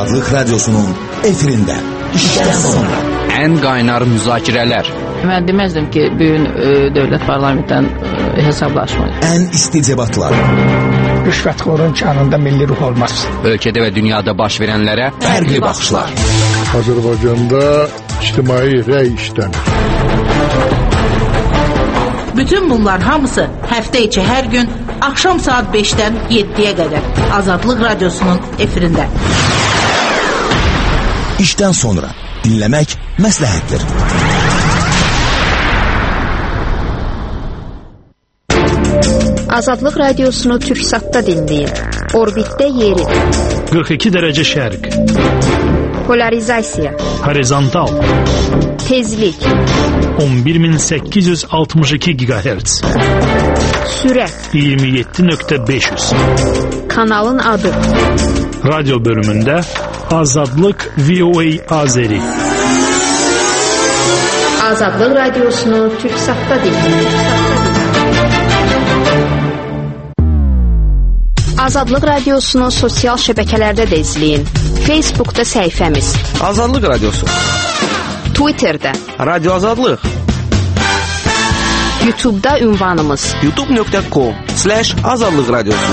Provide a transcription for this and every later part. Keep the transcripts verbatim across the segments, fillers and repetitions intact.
Azadlıq Radyosu'nun efirinde. İşten sonra. En qaynar müzakirələr. Mən deməzdim ki, bugün e, dövlət parlamentdən e, hesablaşmayın. En isticebatlar. Rüşvətxorun canında milli ruh olmaz. Ölkədə və dünyada baş verənlərə fərqli baxışlar. Azərbaycanda ictimai rəy işlənir. Bütün bunlar hamısı həftə içi hər gün axşam saat beşdən yeddiyə qədər Azadlıq Radyosu'nun efirində. İşten sonra dinlemek məsləhətdir. Azadlıq Radiosunu Türksat'ta dinleyin. Orbitdə yeri. qırx iki dərəcə şərq. Polarizasiya. Horizontal. Tezlik. on bir min səkkiz yüz altmış iki gigahertz. Sürət. iyirmi yeddi nöqtə beş yüz. Kanalın adı. Radyo bölümündə Azadlıq V O A Azeri. Azadlıq Radiosunu Türksat'ta dinleyin. Azadlıq Radiosunu sosial şəbəkələrdə də izləyin. Facebook'da səhifəmiz. Azadlıq Radyosu. Twitter'da. Radyo Azadlıq. YouTube'da ünvanımız. youtube nöqtə com slash azadlıq radyosu.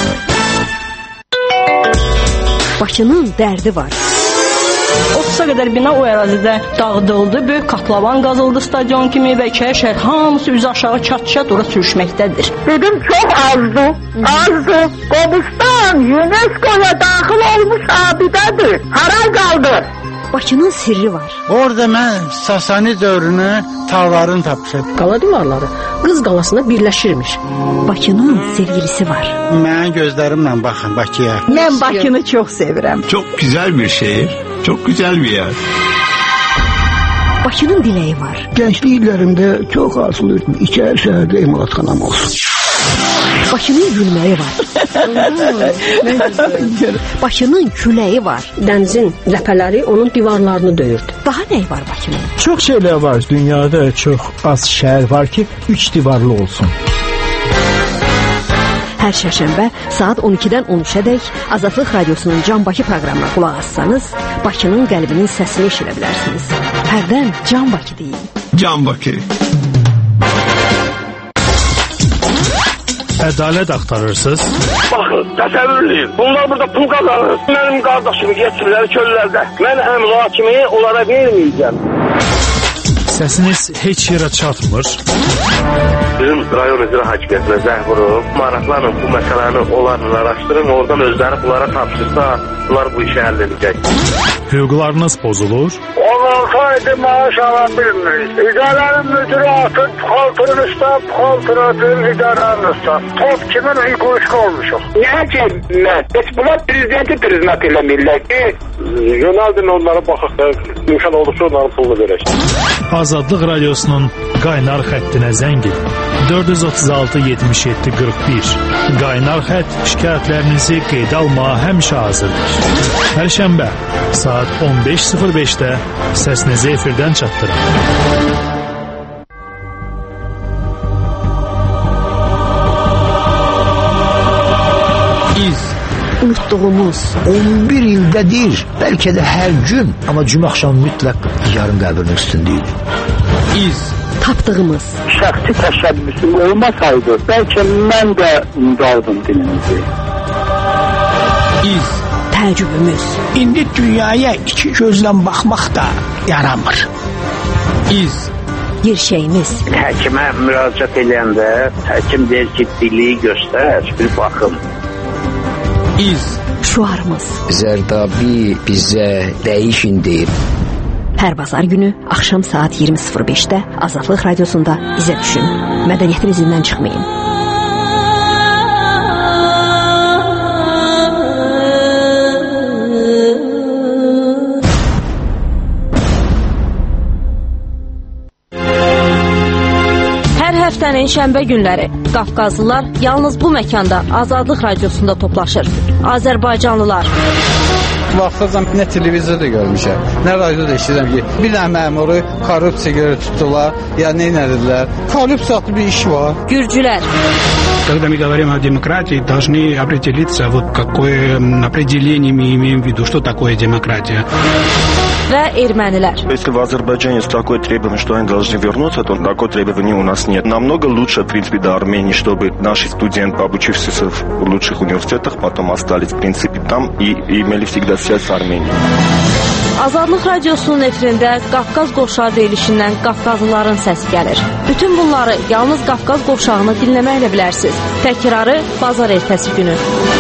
Bakının dərdi var. otuza qədər bina o ərazidə dağıdıldı. Böyük katlavan qazıldı stadion kimi və iki şəhər hamısı üzü aşağı çat-çat ora sürüşməkdədir. Dedim çox azdı, azdı. Qobustan UNESCO'ya daxil olmuş abidədir. Haray qaldı. Bakının sirri var. Orada mən Sasani dövrünü tağların tapmışam. Qala divarları Qız qalasına birləşirmiş. Bakının sevgilisi var. Mən gözlərimlə baxın Bakıya. Mən Bakını çox sevirəm. Çok güzel bir şehir, çok güzel bir yer. Bakının dileği var. Gençlik illərimdə çox arzulayırdım. İçəri şəhərdə emalatxanam olsun. Bakının gülməyi var. Bakının küləyi var. Dənizin ləpələri onun divarlarını döyürdü. Daha nə var Bakının? Çox şeylər var. Dünyada çox az şəhər var ki, üç divarlı olsun. Hər şərşənbə saat on ikidən on üçədək Azadlıq Radyosu'nun Can Bakı proqramına qulaq assanız, Bakının qəlbinin səsini eşidə bilərsiniz. Hərdən Can Bakı deyin. Can Bakı. Ədalət axtarırsınız? Baxın, təsəvvürlüyüm. Bunlar burada pul qazanır. Mənim qardaşımı getirirlər çöllərdə. Mən əmla kimi onlara verməyəcəm. Səsiniz heç yerə çatmır. Bizim rayon icra hakimiyyətinə zəng vurub, maraqlanın bu məsələni onlarla araşdırın, oradan özləri bunlara tapşırsa, bunlar bu işi həll edəcək. Hüquqlarınız pozulur. on altı aydır maaş ala bilmirik. İdarənin müdürü atın, xaltının üstə, xaltını atın, idarənin üstə. Top kimin hüquq olmuşuq. Niyə ki, mən? Heç bunlar prezidenti priznat eləmirlər ki, yönəldin onlara baxıq da, imkan olursa onların pulunu verək. Azadlıq Radyosu'nun qaynar xəttinə zəng edin. dörd yüz otuz altı yetmiş yeddi qırx bir. Qaynar xətt şikayətlərinizi qeydə almağa həmişə hazırdır. Hər şənbə saat on beş sıfır beşdə səsinizi efirdən çatdırın. İz. Unutduğumuz. on bir ildədir, bəlkə də hər gün, amma cümə axşamı mütləq yarın qəbrinin üstündəydi. İz. Tapdığımız. Şəxsi təşəbbüsüm olmasaydı, bəlkə mən də unudardım dilimizi. İz. Təəccübümüz. İndi dünyaya iki gözlə baxmaq da yaramır. İz. Gerçəyimiz. Həkimə müraciət edəndə həkim deyir ki, dili göstər, bir baxım. İz. Şuarımız. Zərdabi bizə dəyişin deyib. Hər bazar günü axşam saat iyirmi sıfır beşdə Azadlıq Radiosunda izə düşün. Mədəniyyətin izindən çıxmayın. Pəncəşənbə günləri Qafqazlılar yalnız bu məkanda Azadlıq Radiosunda toplaşır. Azərbaycanlılar. Vaxtacan nə televizorda görmüşəm, nə radioda eşidirəm ki, bir dənə məmuru korrupsiya görə tutdular, ya nə edildilər. Korrupsiyalı bir iş var. Gürcülər. Когда мы говорим о демократии, должны определиться, вот какое определение мы имеем в виду, что такое демократия. Və ermənilər. Если в Азербайджане есть такое требование, что они должны вернуться, то такое требование у нас нет. Намного лучше, в принципе, до Армении, чтобы наши студенты, обучившиеся в лучших университетах, потом остались, в принципе, там и имели всегда связь с Арменией. Azadlıq Radiosunun efirində Qafqaz qovşağı deyilişindən Qafqazlıların səsi gəlir. Bütün bunları yalnız Qafqaz qovşağını dinləməklə bilərsiniz. Təkrarı bazar ertəsi günü.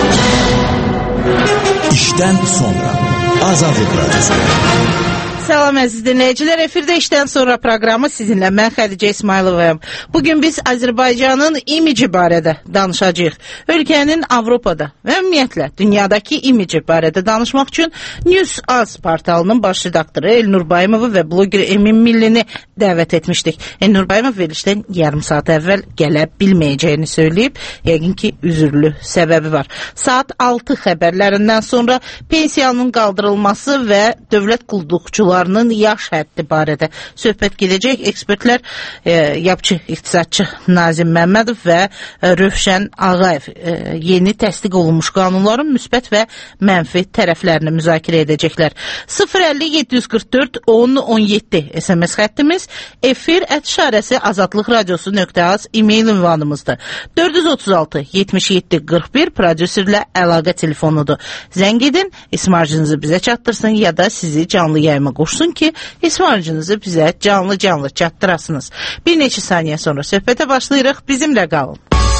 İşdən sonra Azadlıq Radiosu. Salam əziz dinləyicilər, efirdə işdən sonra proqramı sizinlə mən Xədicə İsmayılovayam. Bugün biz Azərbaycanın imici barədə danışacağıq. Ölkənin Avropada və ümumiyyətlə dünyadakı imici barədə danışmaq üçün News.az portalının baş redaktoru Elnur Bayımovu və bloger Emin Millini dəvət etmişdik. Elnur Bayımov verilişdən yarım saat əvvəl gələ bilməyəcəyini söyləyib, yəqin ki üzürlü səbəbi var. Saat altı xəbərlərindən sonra pensiyanın qaldırılması və dövlət qulluqçuları yaş həddi barədə söhbət gedəcək. Ekspertlər e, yapçı iqtisadçı Nazim Məmmədov və e, Rövşən Ağayev e, yeni təsdiq olunmuş qanunların müsbət və mənfi tərəflərini müzakirə edəcəklər. sıfır əlli yeddi yüz qırx dörd on on yeddi S M S xəttimiz, efir ət işarəsi azadlıq radiosu nöqtə az e-mail ünvanımızdır. dörd yüz otuz altı yetmiş yeddi qırx bir prodüserlə əlaqə telefonudur. Zəng edin, ismarcınızı bizə çatdırsın ya da sizi canlı yayıma qoşsun ki, ismarcınızı bizə canlı-canlı çatdırasınız. Bir neçə saniyə sonra söhbətə başlayırıq, bizimlə qalın.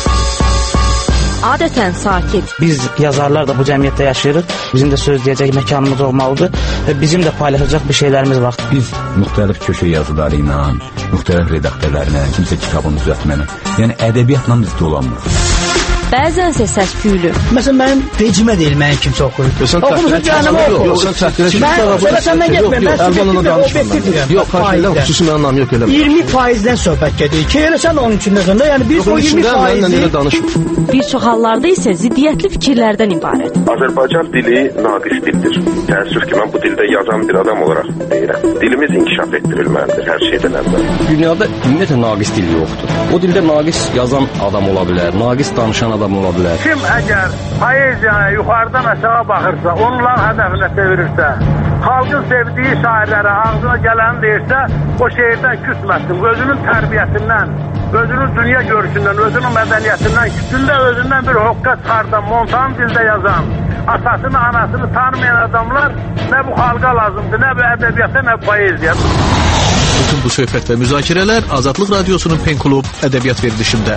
Adətən sakit. Biz yazarlar da bu cəmiyyətdə yaşayırıq. Bizim də söz deyəcək məkanımız olmalıdır və bizim də paylaşacaq bir şeylərimiz var. Biz müxtəlif köşə yazıları ilə, müxtəlif redaktörlərlə, kimsə kitabını düzəltməni, yəni ədəbiyyatla biz dolanmırıq. Bəzənsə səs-küylü. Məsələn, mənim vecimə deyil, mənim kimsə oxuyur. Oxumusun canımı oxuyur. Yox, sən təxtirə Mən söhbətəndən getməyim, mən subjektiv və objektiv deyirəm. Yox, xarşıyla xüsusi mənim anlam yox elə. iyirmi faizdən söhbət gedir. Ki, elə sən onun içində sonra, yəni biz o iyirmi faizi... Bir çox hallarda isə ziddiyyətli fikirlərdən ibarət. Azərbaycan dili naqis dildir. Təəssüf ki, mən bu dildə yazan bir adam olaraq deyirəm. Dilimiz inkişaf etdirilməlidir hər şeydən əvvəl. Dünyada ümumiyyətlə naqis dil yoxdur. O dildə naqis yazan adam ola bilər, naqis danışan adam ola bilər. Kim əgər poeziyaya yuxarıdan aşağı baxırsa, onların hədəfinə çevirirsə, xalqın sevdiyi şairlərə ağzına gələni deyirsə, o şehirdən küsməsin. Özünün tərbiyəsindən, özünün dünya görüşündən, özünün mədəniyyətindən, küsündə özündən bir hoqqa çıxardan, montan dildə yazan, atasını, anasını tanımayan adamlar nə bu xalqa lazımdır, nə bu ədəbiyyata, nə bu poeziya. Bütün bu söhbət və müzakirələr Azadlıq Radiosunun Pen Klub ədəbiyyat verilişində.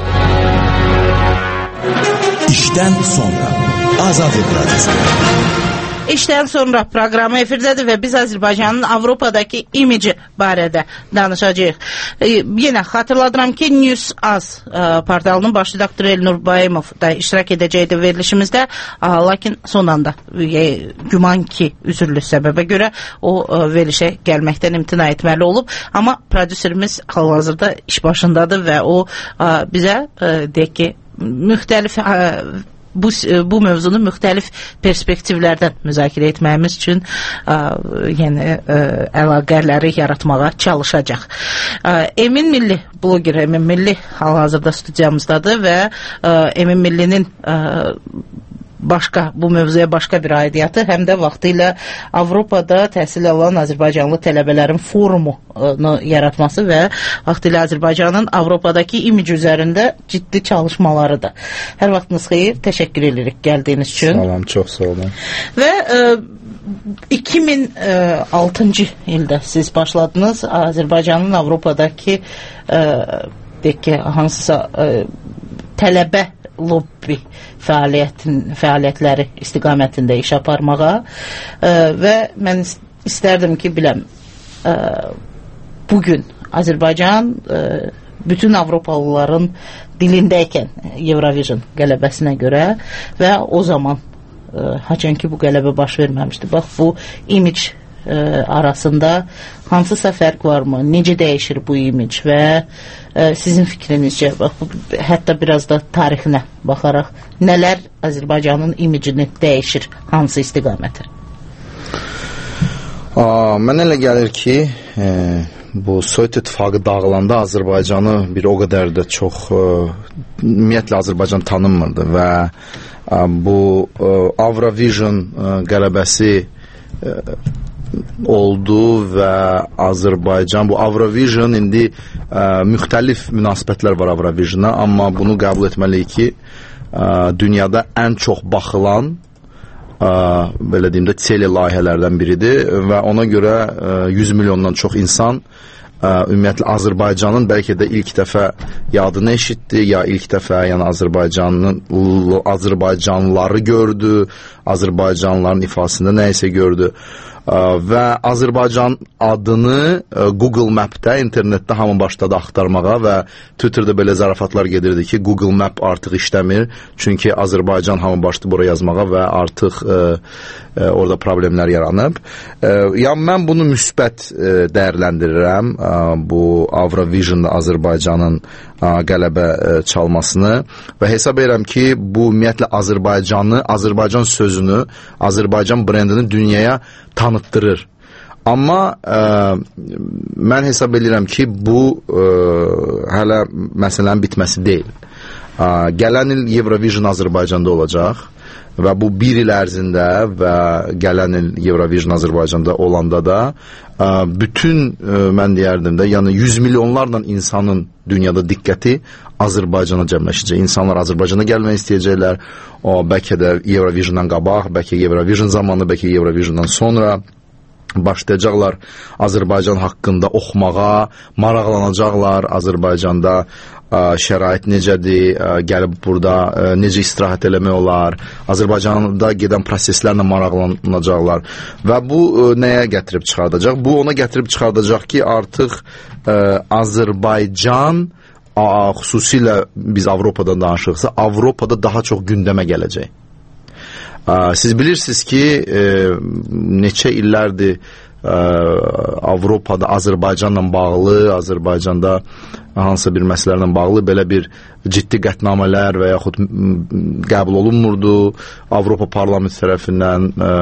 İşdən sonra Azadlıq Radiosu. İşdən sonra proqramı efirdədir və biz Azərbaycanın Avropadakı imici barədə danışacağıq. E, yenə xatırladıram ki, News.az e, portalının baş redaktoru Elnur Bayımov da iştirak edəcəkdir verilişimizdə, e, lakin son anda e, güman ki, üzürlü səbəbə görə o e, verilişə gəlməkdən imtina etməli olub. Amma prodüserimiz hal-hazırda iş başındadır və o e, bizə e, deyək ki, müxtəlif e, Bu, bu mövzunu müxtəlif perspektivlərdən müzakirə etməyimiz üçün ə, yəni ə, əlaqələri yaratmağa çalışacaq. Ə, Emin Milli, bloger Emin Milli hal-hazırda studiyamızdadır və ə, Emin Millinin ə, başqa, bu mövzuya başqa bir aidiyyatı, həm də vaxtilə Avropada təhsil alan Azərbaycanlı tələbələrin forumunu yaratması və vaxtilə Azərbaycanın Avropadakı imici üzərində ciddi çalışmalarıdır. Hər vaxtınız xeyir, təşəkkür edirik gəldiyiniz üçün. Salam, çox sağ olun. Və e, iki min altıncı ildə siz başladınız Azərbaycanın Avropadakı e, deyək ki, hansısa e, tələbə lobbi fəaliyyətin, fəaliyyətləri istiqamətində iş aparmağa e, və mən istərdim ki, biləm, e, bugün Azərbaycan e, bütün Avropalıların dilindəykən Eurovision qələbəsinə görə və o zaman e, haçan ki bu qələbə baş verməmişdi. Bax, bu image e, arasında hansısa fərq varmı? Necə dəyişir bu imic və e, sizin fikrinizcə, bax, hətta biraz da tarixinə baxaraq nələr Azərbaycanın imicini dəyişir, hansı istiqamətə? Aa, mən elə gəlir ki, e, bu Sovet İttifaqı dağılanda Azərbaycanı bir o qədər də çox e, ümumiyyətlə Azərbaycan tanınmırdı və e, bu e, Avrovision e, qələbəsi e, oldu və Azərbaycan, bu Avrovision indi e, müxtəlif münasibətlər var Avrovisiona, amma bunu qəbul etməliyik ki, e, dünyada ən çox baxılan belə deyim də tele layihələrdən biridir və ona görə yüz milyondan çox insan ümumiyyətlə Azərbaycanın bəlkə də ilk dəfə yadını eşitdi, ya ilk dəfə yəni Azərbaycanın Azərbaycanlıları gördü, Azərbaycanlıların ifasında nə isə gördü və Azərbaycan adını Google Map'də, internetdə hamı başladı axtarmağa və Twitter'da belə zarafatlar gedirdi ki, Google Map artıq işləmir, çünki Azərbaycan hamı başladı bura yazmağa və artıq e, e, orada problemlər yaranıb. E, yəni mən bunu müsbət e, dəyərləndirirəm, e, bu Avrovision'da Azərbaycanın e, qələbə e, çalmasını və hesab edirəm ki, bu ümumiyyətlə Azərbaycanı, Azərbaycan sözünü, Azərbaycan brendini dünyaya tanıtdırır. Amma e, mən hesab edirəm ki, bu e, hələ məsələnin bitməsi deyil. E, gələn il Eurovision Azərbaycanda olacaq və bu bir il ərzində və gələn il Eurovision Azərbaycanda olanda da e, bütün e, mən deyərdim də, yəni yüz milyonlarla insanın dünyada diqqəti Azərbaycana cəmləşəcək. İnsanlar Azərbaycana gəlmək istəyəcəklər. O bəlkə də Eurovisiondan qabaq, bəlkə Eurovision zamanı, bəlkə Eurovisiondan sonra başlayacaqlar Azərbaycan haqqında oxumağa, maraqlanacaqlar Azərbaycanda ə, şərait necədir, ə, gəlib burada ə, necə istirahət eləmək olar, Azərbaycanda gedən proseslərlə maraqlanacaqlar və bu ə, nəyə gətirib çıxardacaq? Bu ona gətirib çıxardacaq ki, artıq ə, Azərbaycan ə, xüsusilə biz Avropadan danışırıqsa, Avropada daha çox gündəmə gələcək. Siz bilirsiniz ki, e, neçə illərdir e, Avropada Azərbaycanla bağlı, Azərbaycanda hansısa bir məsələlərlə bağlı belə bir ciddi qətnamələr və yaxud qəbul olunmurdu Avropa Parlamenti tərəfindən e,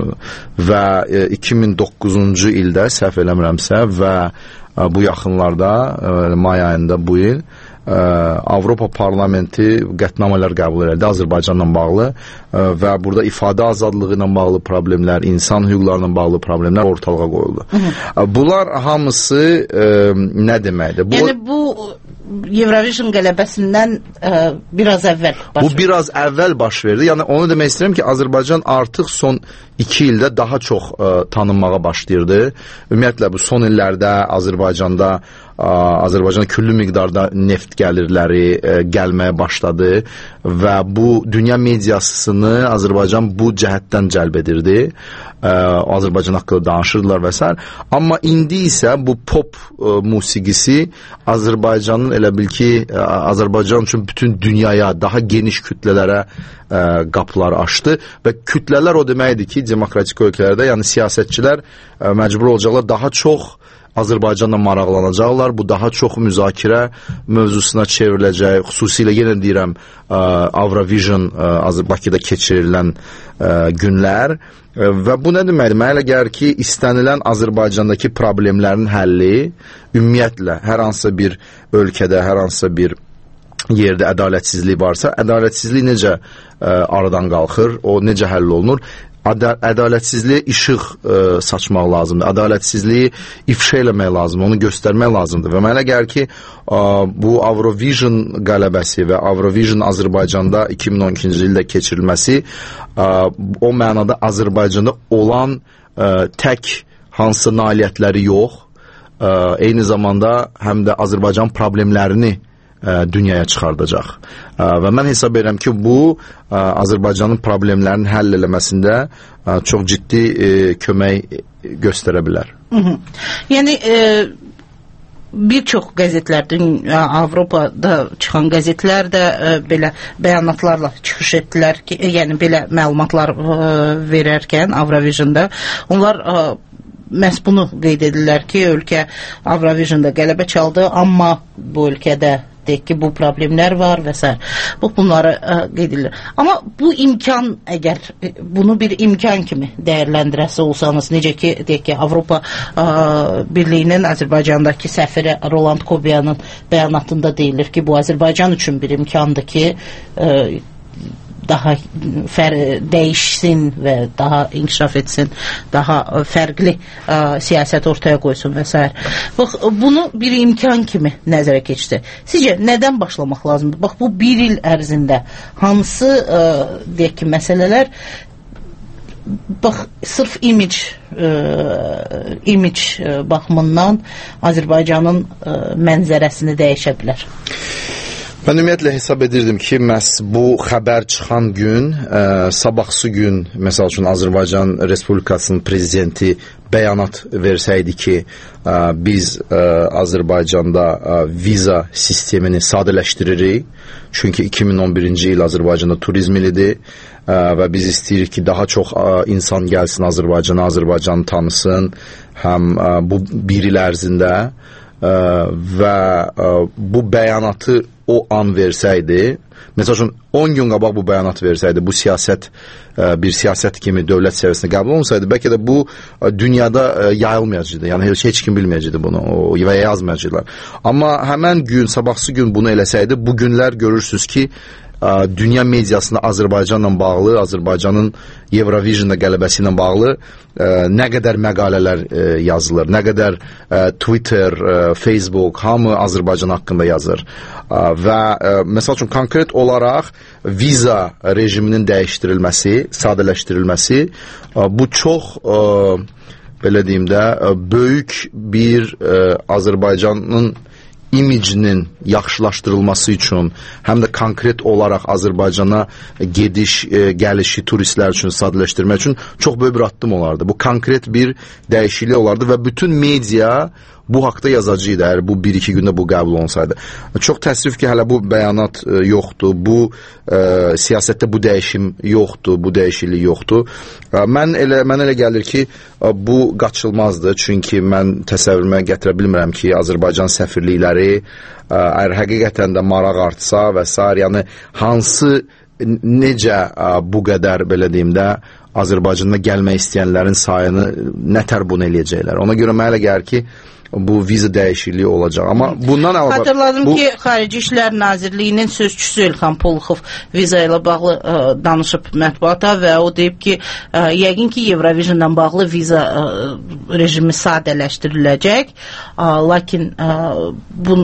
və e, iki min doqquzuncu ildə səhv eləmirəmsə və e, bu yaxınlarda e, may ayında bu il Ə, Avropa Parlamenti qətnamələr qəbul edildi Azərbaycanla bağlı ə, və burada ifadə azadlığı ilə bağlı problemlər, insan hüquqları ilə bağlı problemlər ortalığa qoyuldu. Ə, bunlar hamısı ə, nə deməkdir? Bu, yəni bu Eurovision qələbəsindən ə, biraz əvvəl baş verdi. Bu biraz əvvəl baş verdi. Yəni onu demək istəyirəm ki, Azərbaycan artıq son iki ildə daha çox ə, tanınmağa başlayırdı. Ümumiyyətlə bu son illərdə Azərbaycanda Azərbaycana küllü miqdarda neft gəlirləri e, gəlməyə başladı və bu dünya mediasını Azərbaycan bu cəhətdən cəlb edirdi. E, Azərbaycan haqqında danışırdılar və s. Amma indi isə bu pop e, musiqisi Azərbaycanın elə bil ki, e, Azərbaycan üçün bütün dünyaya, daha geniş kütlələrə e, qapılar açdı və kütlələr o deməkdir ki, demokratik ölkələrdə, yəni siyasətçilər e, məcbur olacaqlar daha çox Azərbaycanla maraqlanacaqlar. Bu daha çox müzakirə mövzusuna çevriləcək. Xüsusilə yenə deyirəm Avrovision Bakıda keçirilən günlər və bu nə deməkdir? Mənə elə gəlir ki, istənilən Azərbaycandakı problemlərin həlli ümumiyyətlə hər hansısa bir ölkədə, hər hansısa bir yerdə ədalətsizlik varsa, ədalətsizlik necə ə, aradan qalxır, o necə həll olunur? Ədalətsizliyə işıq ə, saçmaq lazımdır. Ədalətsizliyi ifşa eləmək lazımdır, onu göstərmək lazımdır. Və mənə gəlir ki, ə, bu Avrovision qələbəsi və Avrovision Azərbaycanda iki min on ikinci ildə keçirilməsi ə, o mənada Azərbaycanda olan ə, tək hansı nailiyyətləri yox, ə, eyni zamanda həm də Azərbaycan problemlərini dünyaya çıxardacaq. Və mən hesab edirəm ki, bu Azərbaycanın problemlərinin həll eləməsində çox ciddi kömək göstərə bilər. Hı -hı. Yəni e, bir çox qəzetlər, Avropada çıxan qəzetlər də e, belə bəyanatlarla çıxış etdilər ki, yəni belə məlumatlar e, verərkən Avrovisionda onlar e, məhz bunu qeyd edirlər ki, ölkə Avrovisionda qələbə çaldı, amma bu ölkədə deyək ki, bu problemlər var və s. Bu, bunları ə, qeyd edilir. Amma bu imkan, əgər bunu bir imkan kimi dəyərləndirəsi olsanız, necə ki, deyək ki, Avropa ə, Birliyinin Azərbaycandakı səfiri Roland Kobiyanın bəyanatında deyilir ki, bu Azərbaycan üçün bir imkandır ki, ə, daha fər dəyişsin və daha inkişaf etsin, daha fərqli ə, siyasət ortaya qoysun və s. Bax, bunu bir imkan kimi nəzərə keçdi. Sizcə, nədən başlamaq lazımdır? Bax, bu bir il ərzində hansı ə, deyək ki, məsələlər bax, sırf image ə, image ə, baxımından Azərbaycanın ə, mənzərəsini dəyişə bilər? Mən ümumiyyətlə hesab edirdim ki, məhz bu xəbər çıxan gün, ə, sabahsı gün, məsəl üçün Azərbaycan Respublikasının prezidenti bəyanat versəydi ki, ə, biz ə, Azərbaycanda ə, viza sistemini sadələşdiririk. Çünki iki min on birinci il Azərbaycanda turizm ilidir ə, və biz istəyirik ki, daha çox ə, insan gəlsin Azərbaycana, Azərbaycanı tanısın, həm ə, bu bir il ərzində ə, və ə, bu bəyanatı o an versəydi, məsəl üçün on gün qabaq bu bəyanat versəydi, bu siyasət bir siyasət kimi dövlət səviyyəsində qəbul olsaydı, bəlkə də bu dünyada yayılmayacaqdı. Yəni heç, heç kim bilməyəcəkdi bunu və yazmayacaqlar. Amma həmən gün, sabahsı gün bunu eləsəydi, bu günlər görürsünüz ki, dünya mediasında Azərbaycanla bağlı, Azərbaycanın Eurovisionda qələbəsi ilə bağlı ə, nə qədər məqalələr ə, yazılır, nə qədər ə, Twitter, ə, Facebook, hamı Azərbaycan haqqında yazır. Ə, və ə, məsəl üçün konkret olaraq viza rejiminin dəyişdirilməsi, sadələşdirilməsi, ə, bu çox ə, belə deyim də, ə, böyük bir ə, Azərbaycanın imicinin yaxşılaşdırılması üçün, həm də konkret olaraq Azərbaycana gediş, e, gəlişi turistlər üçün sadələşdirmək üçün çox böyük bir addım olardı. Bu konkret bir dəyişiklik olardı və bütün media bu haqda yazacaqdı, əgər bu bir iki gündə bu qəbul olunsaydı. Çox təəssüf ki, hələ bu bəyanat e, yoxdur, bu e, siyasətdə bu dəyişim yoxdur, bu dəyişiklik yoxdur. E, mən elə, mən elə gəlir ki, e, bu qaçılmazdır, çünki mən təsəvvürümə gətirə bilmirəm ki, Azərbaycan səfirlikləri e, əgər həqiqətən də maraq artsa və s. yəni hansı, necə e, bu qədər, belə deyim də, Azərbaycanda gəlmək istəyənlərin sayını nətər bunu eləyəcəklər. Ona görə mənə elə gəlir ki, bu viza dəyişikliyi olacaq. Amma bundan əlavə xatırladım bu... ki, Xarici İşlər Nazirliyinin sözçüsü İlham Poluxov viza ilə bağlı ə, danışıb mətbuata və o deyib ki, ə, yəqin ki, Eurovisiondan bağlı viza ə, rejimi sadələşdiriləcək. Ə, lakin ə, bun,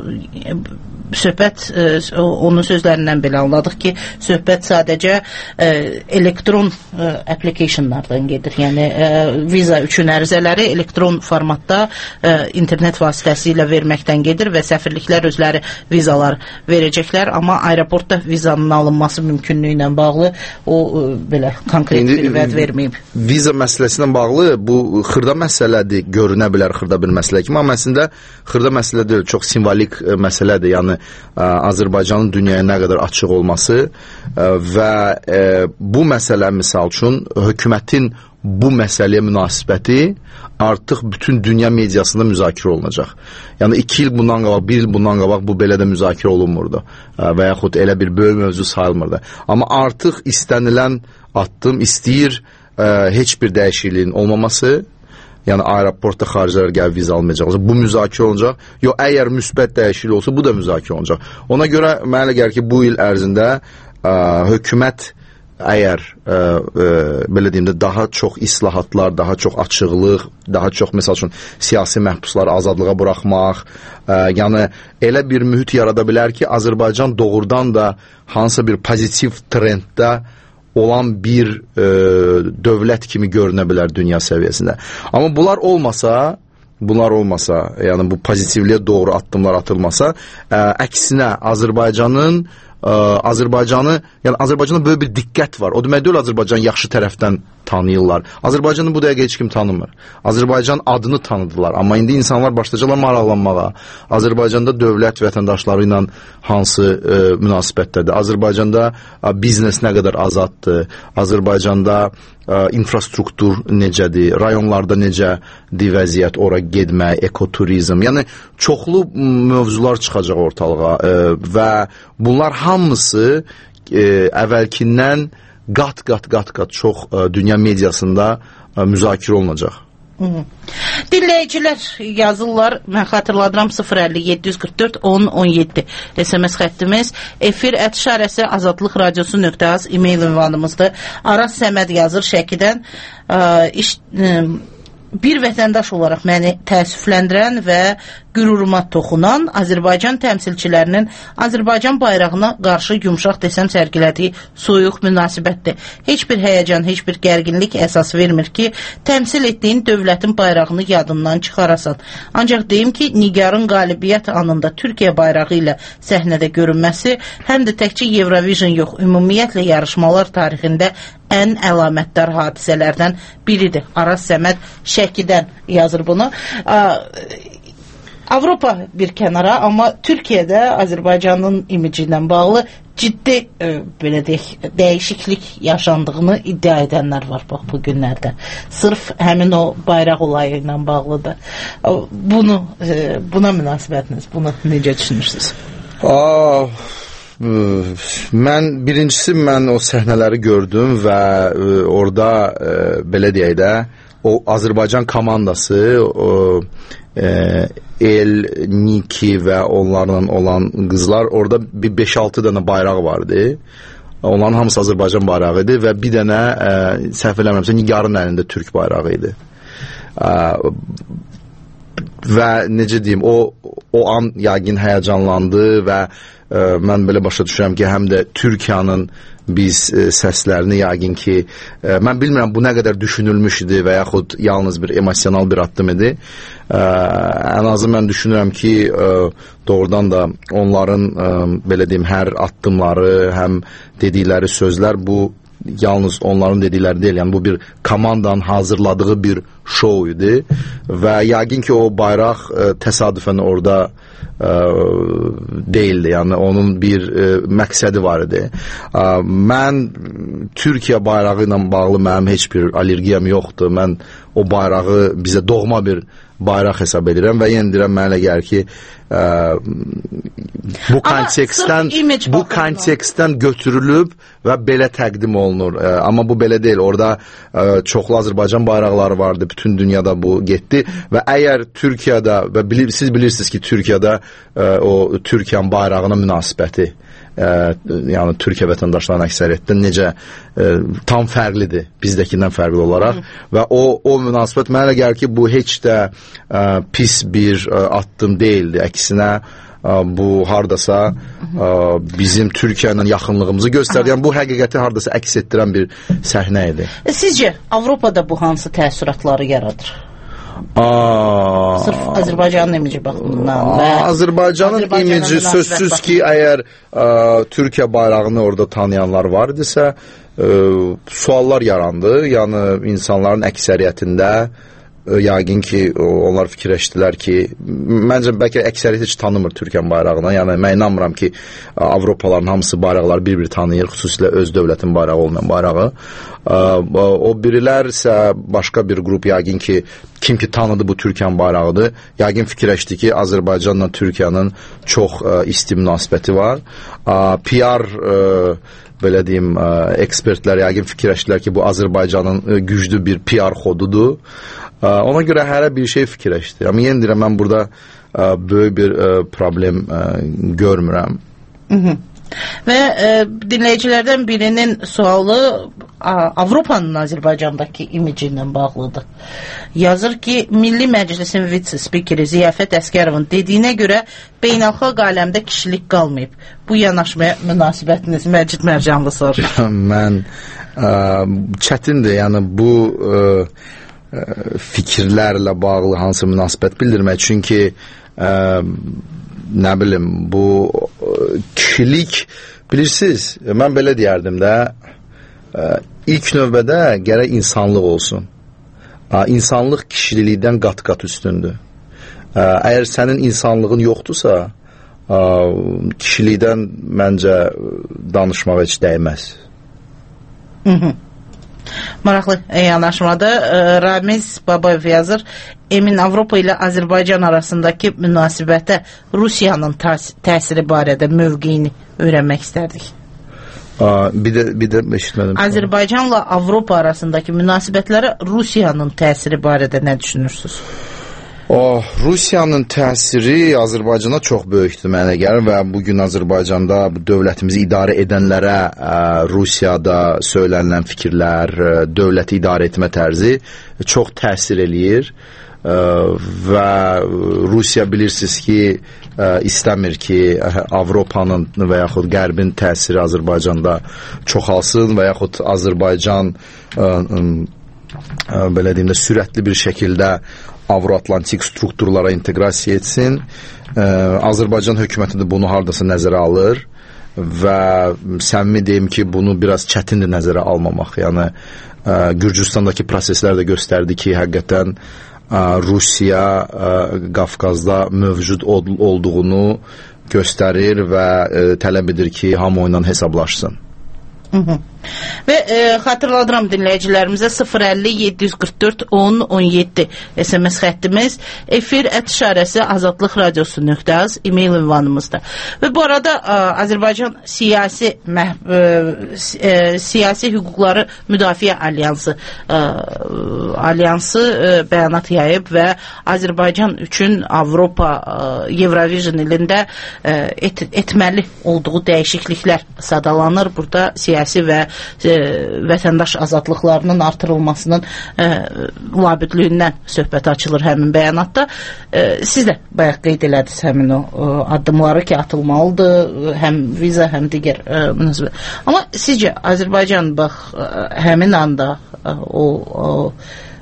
ə, söhbət, ə, onun sözlərindən belə anladıq ki, söhbət sadəcə ə, elektron ə, applicationlardan gedir. Yəni ə, viza üçün ərizələri elektron formatda ə, internet vasitəsilə verməkdən gedir və səfirliklər özləri vizalar verəcəklər, amma aeroportda vizanın alınması mümkünlüyü ilə bağlı o ə, belə konkret İndi, bir vəd verməyib. Viza məsələsi ilə bağlı bu xırda məsələdir, görünə bilər xırda bir məsələ kimi, amma əslində xırda məsələ deyil, çox simvolik ə, məsələdir. Yəni ə, Azərbaycanın dünyaya nə qədər açıq olması ə, və ə, bu məsələ misal üçün hökumətin bu məsələyə münasibəti artıq bütün dünya mediasında müzakirə olunacaq. Yəni iki il bundan qabaq, bir il bundan qabaq bu belə də müzakirə olunmurdu və yaxud elə bir böyük mövzu sayılmırdı. Amma artıq istənilən addım istəyir ə, heç bir dəyişikliyin olmaması, yəni aeroportda xaricilər gəlib viza almayacaq. Bu müzakirə olunacaq. Yox, əgər müsbət dəyişiklik olsa, bu da müzakirə olunacaq. Ona görə mənə elə gəlir ki, bu il ərzində ə, hökumət əgər ə, ə, belə deyim də daha çox islahatlar, daha çox açıqlıq, daha çox məsəl üçün siyasi məhbusları azadlığa buraxmaq, ə, yəni elə bir mühit yarada bilər ki, Azərbaycan doğrudan da hansısa bir pozitiv trenddə olan bir e, dövlət kimi görünə bilər dünya səviyyəsində. Amma bunlar olmasa, bunlar olmasa, yəni bu pozitivliyə doğru addımlar atılmasa, ə, əksinə Azərbaycanın ə, Azərbaycanı, yəni Azərbaycanda böyük bir diqqət var. O demək deyil, Azərbaycan yaxşı tərəfdən tanıyırlar. Azərbaycanı bu dəqiqə heç kim tanımır. Azərbaycan adını tanıdılar. Amma indi insanlar başlayacaqlar maraqlanmağa. Azərbaycanda dövlət vətəndaşları ilə hansı ə, münasibətdədir? Azərbaycanda ə, biznes nə qədər azaddır? Azərbaycanda ə, infrastruktur necədir? Rayonlarda necədir vəziyyət? Ora getmək, ekoturizm. Yəni çoxlu mövzular çıxacaq ortalığa ə, və bunlar hamısı ə, əvvəlkindən qat qat qat qat çox ə, dünya mediasında ə, müzakirə olunacaq. Hı -hı. Dinləyicilər yazırlar, mən xatırladıram sıfır əlli yeddi yüz qırx dörd on on yeddi S M S xəttimiz, efir ət işarəsi azadlıq radiosu nöqtə az e-mail ünvanımızdır. Aras Səməd yazır Şəkidən, ə, iş, ə, bir vətəndaş olaraq məni təəssüfləndirən və qüruruma toxunan Azərbaycan təmsilçilərinin Azərbaycan bayrağına qarşı yumşaq desəm sərgilədiyi soyuq münasibətdir. Heç bir həyəcan, heç bir gərginlik əsas vermir ki, təmsil etdiyin dövlətin bayrağını yadından çıxarasan. Ancaq deyim ki, Nigarın qalibiyyət anında Türkiyə bayrağı ilə səhnədə görünməsi həm də təkcə Eurovision yox, ümumiyyətlə yarışmalar tarixində ən əlamətdar hadisələrdən biridir. Aras Səməd Şəkidən yazır bunu. Avropa bir kənara, amma Türkiyədə Azərbaycanın imici ilə bağlı ciddi e, belə deyək, dəyişiklik yaşandığını iddia edənlər var bax bu günlərdə. Sırf həmin o bayraq olayı ilə bağlıdır. Bunu e, buna münasibətiniz, bunu necə düşünürsünüz? Aa, mən birincisi mən o səhnələri gördüm və e, orada e, belə deyək də o Azərbaycan komandası o e, El, Niki və onlarla olan qızlar orada bir beş altı dənə bayraq vardı. Onların hamısı Azərbaycan bayrağı idi və bir dənə e, səhv eləmirəmsə Nigarın əlində Türk bayrağı idi. E, və necə deyim, o o an yəqin həyəcanlandı və e, mən belə başa düşürəm ki, həm də Türkiyənin biz e, səslərini yəqin ki, e, mən bilmirəm bu nə qədər düşünülmüş idi və yaxud yalnız bir emosional bir addım idi. E, ən azı mən düşünürəm ki, e, doğrudan da onların e, belə deyim, hər addımları, həm dedikləri sözlər bu yalnız onların dedikləri deyil, yəni bu bir komandanın hazırladığı bir şou idi və yəqin ki o bayraq e, təsadüfən orada e, deyildi, yəni onun bir e, məqsədi var idi. E, mən Türkiyə bayrağı ilə bağlı mənim heç bir allergiyam yoxdur, mən o bayrağı bizə doğma bir bayraq hesab edirəm və yenə deyirəm, mənə elə gəlir ki ə, bu kontekstdən bu kontekstdən götürülüb və belə təqdim olunur. Ə, amma bu belə deyil. Orada ə, çoxlu Azərbaycan bayraqları vardı. Bütün dünyada bu getdi və əgər Türkiyədə və bilir, siz bilirsiniz ki, Türkiyədə ə, o Türkiyənin bayrağına münasibəti Ə, yəni Türkiyə vətəndaşlarının əksəriyyətdən necə ə, tam fərqlidir bizdəkindən fərqli olaraq Hı. və o, o münasibət mənə elə gəlir ki, bu heç də ə, pis bir ə, addım deyildi. Əksinə ə, bu hardasa ə, bizim Türkiyə ilə yaxınlığımızı göstərdi. Yəni bu həqiqəti hardasa əks etdirən bir səhnə idi. Sizcə Avropada bu hansı təəssüratları yaradır? Aa, Sırf Azərbaycanın imici baxımından və Azərbaycanın imici sözsüz ki, əgər ə, Türkiyə bayrağını orada tanıyanlar var idisə, ə, suallar yarandı. Yəni insanların əksəriyyətində ə, yəqin ki, onlar fikirləşdilər ki, məncə bəlkə əksəriyyət heç tanımır Türkiyənin bayrağını. Yəni mən inanmıram ki, Avropaların hamısı bayraqları bir-bir tanıyır, xüsusilə öz dövlətin bayrağı olmayan bayrağı. O birilər isə başqa bir qrup yəqin ki, kim ki tanıdı bu Türkiyənin bayrağıdır, yəqin fikirləşdi ki, Azərbaycanla Türkiyənin çox ə, isti münasibəti var. Ə, P R ə, belə deyim, ə, ekspertlər yəqin fikirləşdilər ki, bu Azərbaycanın ə, güclü bir P R xodudur. Ə, ona görə hərə bir şey fikirləşdi. Amma yenə deyirəm, mən burada ə, böyük bir ə, problem ə, görmürəm. Hı -hı. Və e, dinləyicilərdən birinin sualı Avropanın Azərbaycandakı imici ilə bağlıdır. Yazır ki, Milli Məclisin vitse-spikeri Ziyafət Əskərovun dediyinə görə beynəlxalq aləmdə kişilik qalmayıb. Bu yanaşmaya münasibətiniz Məcid Mərcanlı sorur. Mən ə, çətindir, yəni bu ə, ə, fikirlərlə bağlı hansı münasibət bildirmək, çünki ə, nə bilim, bu kişilik Bilirsiniz, mən belə deyərdim də, ilk növbədə gərək insanlıq olsun. İnsanlıq kişilikdən qat-qat üstündür. Əgər sənin insanlığın yoxdursa, kişilikdən məncə danışmağa heç dəyməz. Hı hı. Maraqlı yanaşmada Ramiz Babayev yazır. Emin Avropa ilə Azərbaycan arasındakı münasibətə Rusiyanın təsiri barədə mövqeyini öyrənmək istərdik. Aa, bir də bir də eşitmədim. Azərbaycanla Avropa arasındakı münasibətlərə Rusiyanın təsiri barədə nə düşünürsünüz? Oh, Rusiyanın təsiri Azərbaycana çox böyükdür mənə gəlir və bugün Azərbaycanda dövlətimizi idarə edənlərə ə, Rusiyada söylənilən fikirlər, ə, dövləti idarə etmə tərzi çox təsir eləyir ə, və Rusiya bilirsiniz ki, ə, istəmir ki, Avropanın və yaxud Qərbin təsiri Azərbaycanda çoxalsın və yaxud Azərbaycan ə, ə, belə deyim də sürətli bir şəkildə Avro-Atlantik strukturlara inteqrasiya etsin. Ə, Azərbaycan hökuməti də bunu hardasa nəzərə alır və səmimi deyim ki, bunu biraz çətindir nəzərə almamaq. Yəni, ə, Gürcüstandakı proseslər də göstərdi ki, həqiqətən ə, Rusiya ə, Qafqazda mövcud ol olduğunu göstərir və ə, tələb edir ki, hamı onunla hesablaşsın. Hı -hı. Və e, xatırladıram dinləyicilərimizə sıfır əlli yeddi yüz qırx dörd on on yeddi S M S xəttimiz, efir ət işarəsi azadlıq radiosu nöqtə az e-mail ünvanımızda. Və bu arada ə, Azərbaycan siyasi məhv, ə, ə, siyasi hüquqları müdafiə alyansı ə, alyansı ə, bəyanat yayıb və Azərbaycan üçün Avropa ə, Eurovision ilində ə, et, etməli olduğu dəyişikliklər sadalanır. Burada siyasi və e, vətəndaş azadlıqlarının artırılmasının e, labüdlüyündən söhbət açılır həmin bəyanatda. E, siz də bayaq qeyd elədiniz həmin o e, addımları ki, atılmalıdır, həm viza, həm digər e, münasibət. Amma sizcə Azərbaycan bax e, həmin anda e, o, o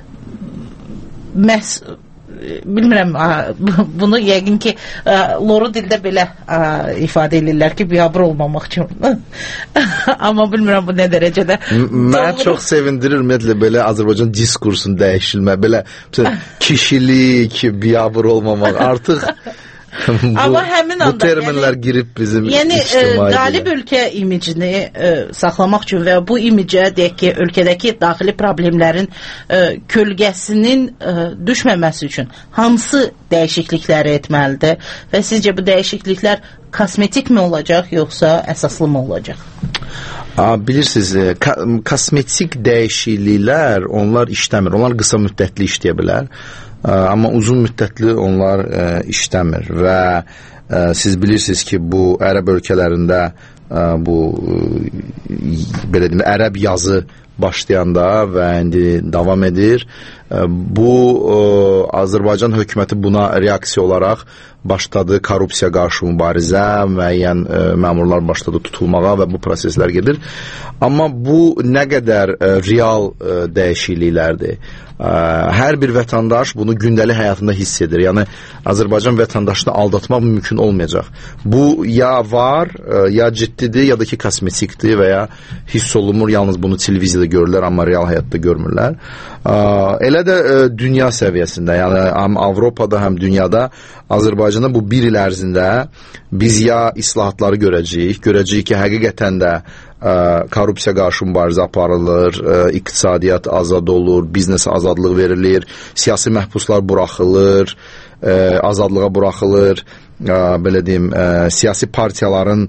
məhz bilmirəm, bunu yəqin ki loru dildə belə ifadə edirlər ki, biabır olmamaq üçün. Amma bilmirəm bu nə dərəcədə. Mən çox sevindirir ümumiyyətlə belə Azərbaycan diskursun dəyişilmə, belə kişilik, biabır olmamaq artıq bu, Amma həmin anda, bu terminlər yəni, girib bizim yəni, ictimai qalib ölkə imicini e, saxlamaq üçün və bu imicə deyək ki, ölkədəki daxili problemlərin e, kölgəsinin e, düşməməsi üçün hansı dəyişiklikləri etməlidir və sizcə bu dəyişikliklər kosmetik mi olacaq yoxsa əsaslı mı olacaq? A, bilirsiniz, ka kosmetik dəyişikliklər onlar işləmir, onlar qısa müddətli işləyə bilər. Amma uzun müddətli onlar ə, işləmir və ə, siz bilirsiniz ki, bu ərəb ölkələrində ə, bu ə, belə deyim, ərəb yazı başlayanda və indi davam edir. Ə, bu ə, Azərbaycan hökuməti buna reaksiya olaraq başladı korrupsiya qarşı mübarizə, müəyyən ə, məmurlar başladı tutulmağa və bu proseslər gedir. Amma bu nə qədər ə, real ə, dəyişikliklərdir. Hər bir vətəndaş bunu gündəlik həyatında hiss edir. Yəni Azərbaycan vətəndaşını aldatmaq mümkün olmayacaq. Bu ya var, ya ciddidir, ya da ki kosmetikdir və ya hiss olunmur. Yalnız bunu televiziyada görürlər, amma real həyatda görmürlər. Elə də dünya səviyyəsində, yəni həm Avropada, həm dünyada Azərbaycanda bu bir il ərzində biz ya islahatları görəcəyik, görəcəyik ki, həqiqətən də korrupsiya qarşı mübarizə aparılır, iqtisadiyyat azad olur, biznes azadlıq verilir, siyasi məhbuslar buraxılır, azadlığa buraxılır, belə deyim, siyasi partiyaların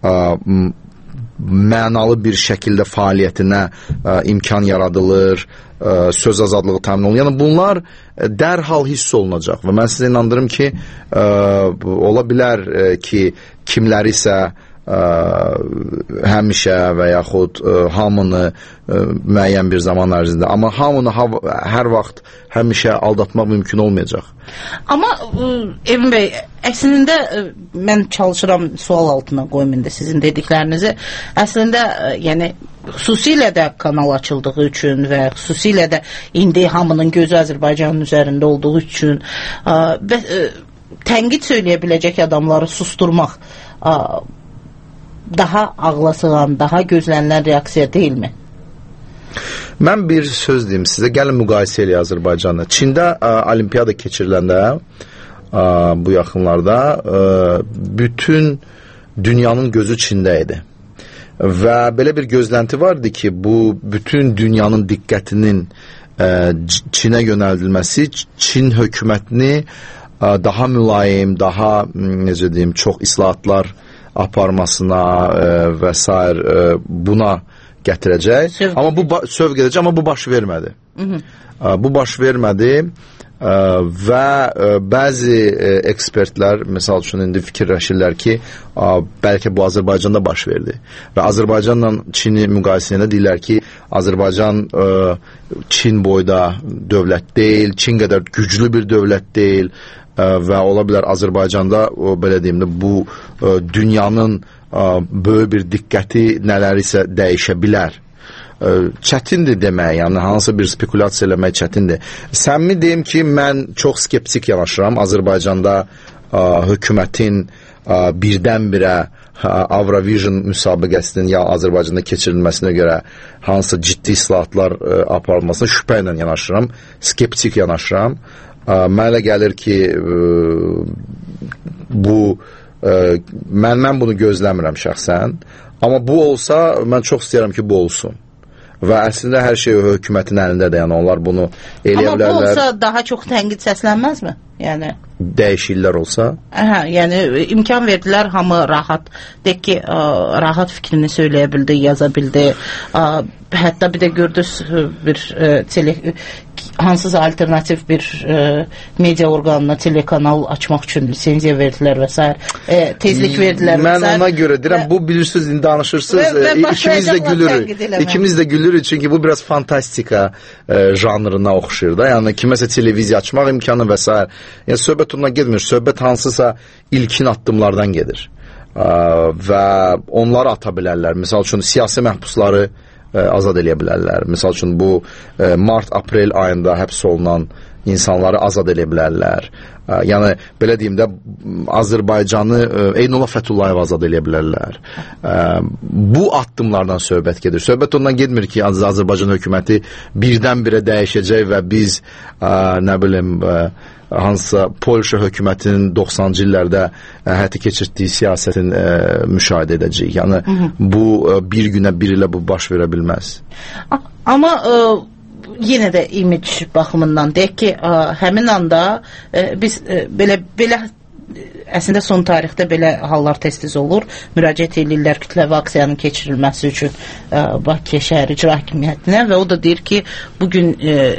mənalı bir şəkildə fəaliyyətinə imkan yaradılır, söz azadlığı təmin olunur. Yəni bunlar dərhal hiss olunacaq və mən sizə inandırım ki, ola bilər ki, kimləri isə ə, həmişə və yaxud ə, hamını ə, müəyyən bir zaman ərzində, amma hamını ha hər vaxt həmişə aldatmaq mümkün olmayacaq. Amma Emin bəy, əslində mən çalışıram sual altına qoymayım da sizin dediklərinizi. Əslində yəni xüsusilə də kanal açıldığı üçün və xüsusilə də indi hamının gözü Azərbaycanın üzərində olduğu üçün ə, və ə, tənqid söyləyə biləcək adamları susturmaq ə, daha ağla sığan, daha gözlənilən reaksiya deyilmi? Mən bir söz deyim sizə, gəlin müqayisə eləyək Azərbaycanla. Çində ə, olimpiyada keçiriləndə ə, bu yaxınlarda ə, bütün dünyanın gözü Çində idi. Və belə bir gözlənti vardı ki, bu bütün dünyanın diqqətinin ə, Çinə yönəldilməsi Çin hökumətini ə, daha mülayim, daha necə deyim, çox islahatlar aparmasına ə, və s. ə, buna gətirəcək. Sövq amma bu sövq edəcək, amma bu baş vermədi. Hı -hı. Bu baş vermədi ə, və ə, bəzi ə, ekspertlər məsəl üçün indi fikirləşirlər ki, ə, bəlkə bu Azərbaycanda baş verdi. Və Azərbaycanla Çini müqayisəndə deyirlər ki, Azərbaycan ə, Çin boyda dövlət deyil, Çin qədər güclü bir dövlət deyil ə, və ola bilər Azərbaycanda o, belə deyim də, bu ə, dünyanın böyük bir diqqəti nələrisə dəyişə bilər. Çətindir demək, yəni hansısa bir spekulyasiya eləmək çətindir. Səmimi deyim ki, mən çox skeptik yanaşıram. Azərbaycanda ə, hökumətin ə, birdən-birə Avrovision müsabiqəsinin ya Azərbaycanda keçirilməsinə görə hansısa ciddi islahatlar ə, aparılmasına şübhə ilə yanaşıram. Skeptik yanaşıram. Ə, mənə gəlir ki, ə, bu Ə, mən, mən bunu gözləmirəm şəxsən, amma bu olsa mən çox istəyirəm ki, bu olsun və əslində hər şey hökumətin əlindədir, yəni onlar bunu eləyə bilərlər. Amma bu olsa daha çox tənqid səslənməzmi? Yəni dəyişikliklər olsa? Hə, yəni imkan verdilər, hamı rahat, deyək ki, ə, rahat fikrini söyləyə bildi, yaza bildi. Ə, hətta bir də gördünüz bir ə, tele hansısa alternativ bir ə, media orqanına telekanal açmaq üçün lisenziya verdilər və s. E, tezlik verdilər. Mən ona görə deyirəm, bu bilirsiniz, indi danışırsınız, və, və ikimiz də gülürük. İkimiz də gülürük, çünki bu biraz fantastika ə, janrına oxşur da. Yəni kiməsə televiziya açmaq imkanı və s. Yəni söhbət ondan getmir. Söhbət hansısa ilkin addımlardan gedir. Ə, və onları ata bilərlər. Məsəl üçün siyasi məhbusları ə, azad eləyə bilərlər. Məsəl üçün bu ə, mart-aprel ayında həbs olunan insanları azad eləyə bilərlər. Ə, yəni belə deyim də, Azərbaycanı ə, Eynullah Fəthullayev azad eləyə bilərlər. Ə, bu addımlardan söhbət gedir. Söhbət ondan getmir ki, Azərbaycan hökuməti birdən-birə dəyişəcək və biz ə, nə bilim ə, hansısa Polşa hökumətinin doxsanıncı illərdə ə, həyata keçirdiyi siyasətin ə, müşahidə edəcəyik. Yəni hı -hı. bu ə, bir günə bir ilə bu baş verə bilməz. Amma ə, yenə də image baxımından deyək ki, ə, həmin anda ə, biz ə, belə belə əslində son tarixdə belə hallar tez-tez olur. Müraciət edirlər kütləvi aksiyanın keçirilməsi üçün ə, Bakı şəhər icra hakimiyyətinə və o da deyir ki, bugün ə,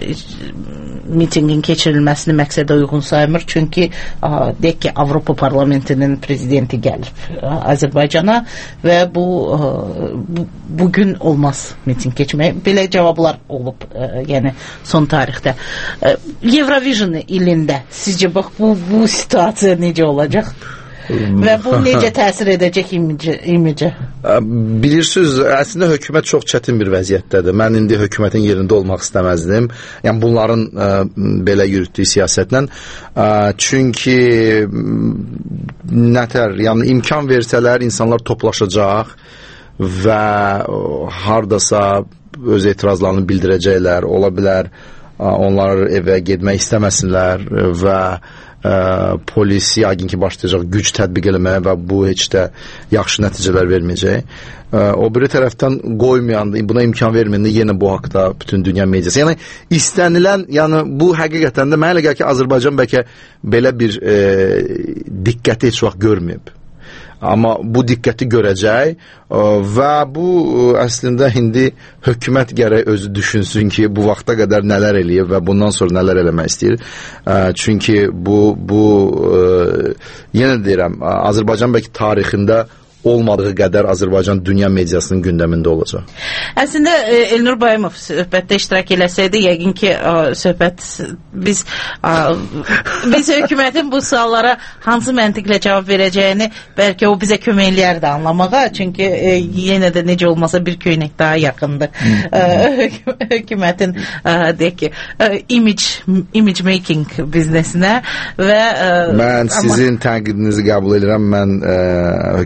mitingin keçirilməsini məqsədə uyğun saymır. Çünki ə, deyək ki, Avropa Parlamentinin prezidenti gəlib ə, Azərbaycana və bu, ə, bu bugün olmaz miting keçmək. Belə cavablar olub, ə, yəni son tarixdə. Ə, Eurovision ilində sizcə bax bu, bu situasiya necə olacaq? Və bu necə təsir edəcək imicə? Bilirsiniz, əslində hökumət çox çətin bir vəziyyətdədir. Mən indi hökumətin yerində olmaq istəməzdim. Yəni bunların ə, belə yürütdüyü siyasətlə. Ə, çünki nətər, yəni imkan versələr insanlar toplaşacaq və hardasa öz etirazlarını bildirəcəklər. Ola bilər onlar evə getmək istəməsinlər və ə, polis yəqin ki başlayacaq güc tətbiq eləməyə və bu heç də yaxşı nəticələr verməyəcək. Ə, o biri tərəfdən qoymayanda, buna imkan verməyəndə yenə bu haqda bütün dünya mediası. Yəni istənilən, yəni bu həqiqətən də mənə elə gəlir ki, Azərbaycan bəlkə belə bir e, diqqəti heç vaxt görməyib. Amma bu diqqəti görəcək və bu əslində indi hökumət gərək özü düşünsün ki, bu vaxta qədər nələr eləyib və bundan sonra nələr eləmək istəyir. Çünki bu, bu yenə deyirəm, Azərbaycan bəlkə tarixində olmadığı qədər Azərbaycan dünya mediasının gündəmində olacaq. Əslində Elnur Bayımov söhbətdə iştirak eləsəydi, yəqin ki söhbət biz biz hökumətin bu suallara hansı məntiqlə cavab verəcəyini bəlkə o bizə kömək eləyərdi anlamağa. Çünki e, yenə də necə olmasa bir köynək daha yaxındır hökumətin deyək ki image, image making biznesinə və mən sizin amma... tənqidinizi qəbul edirəm. Mən e, hökumətin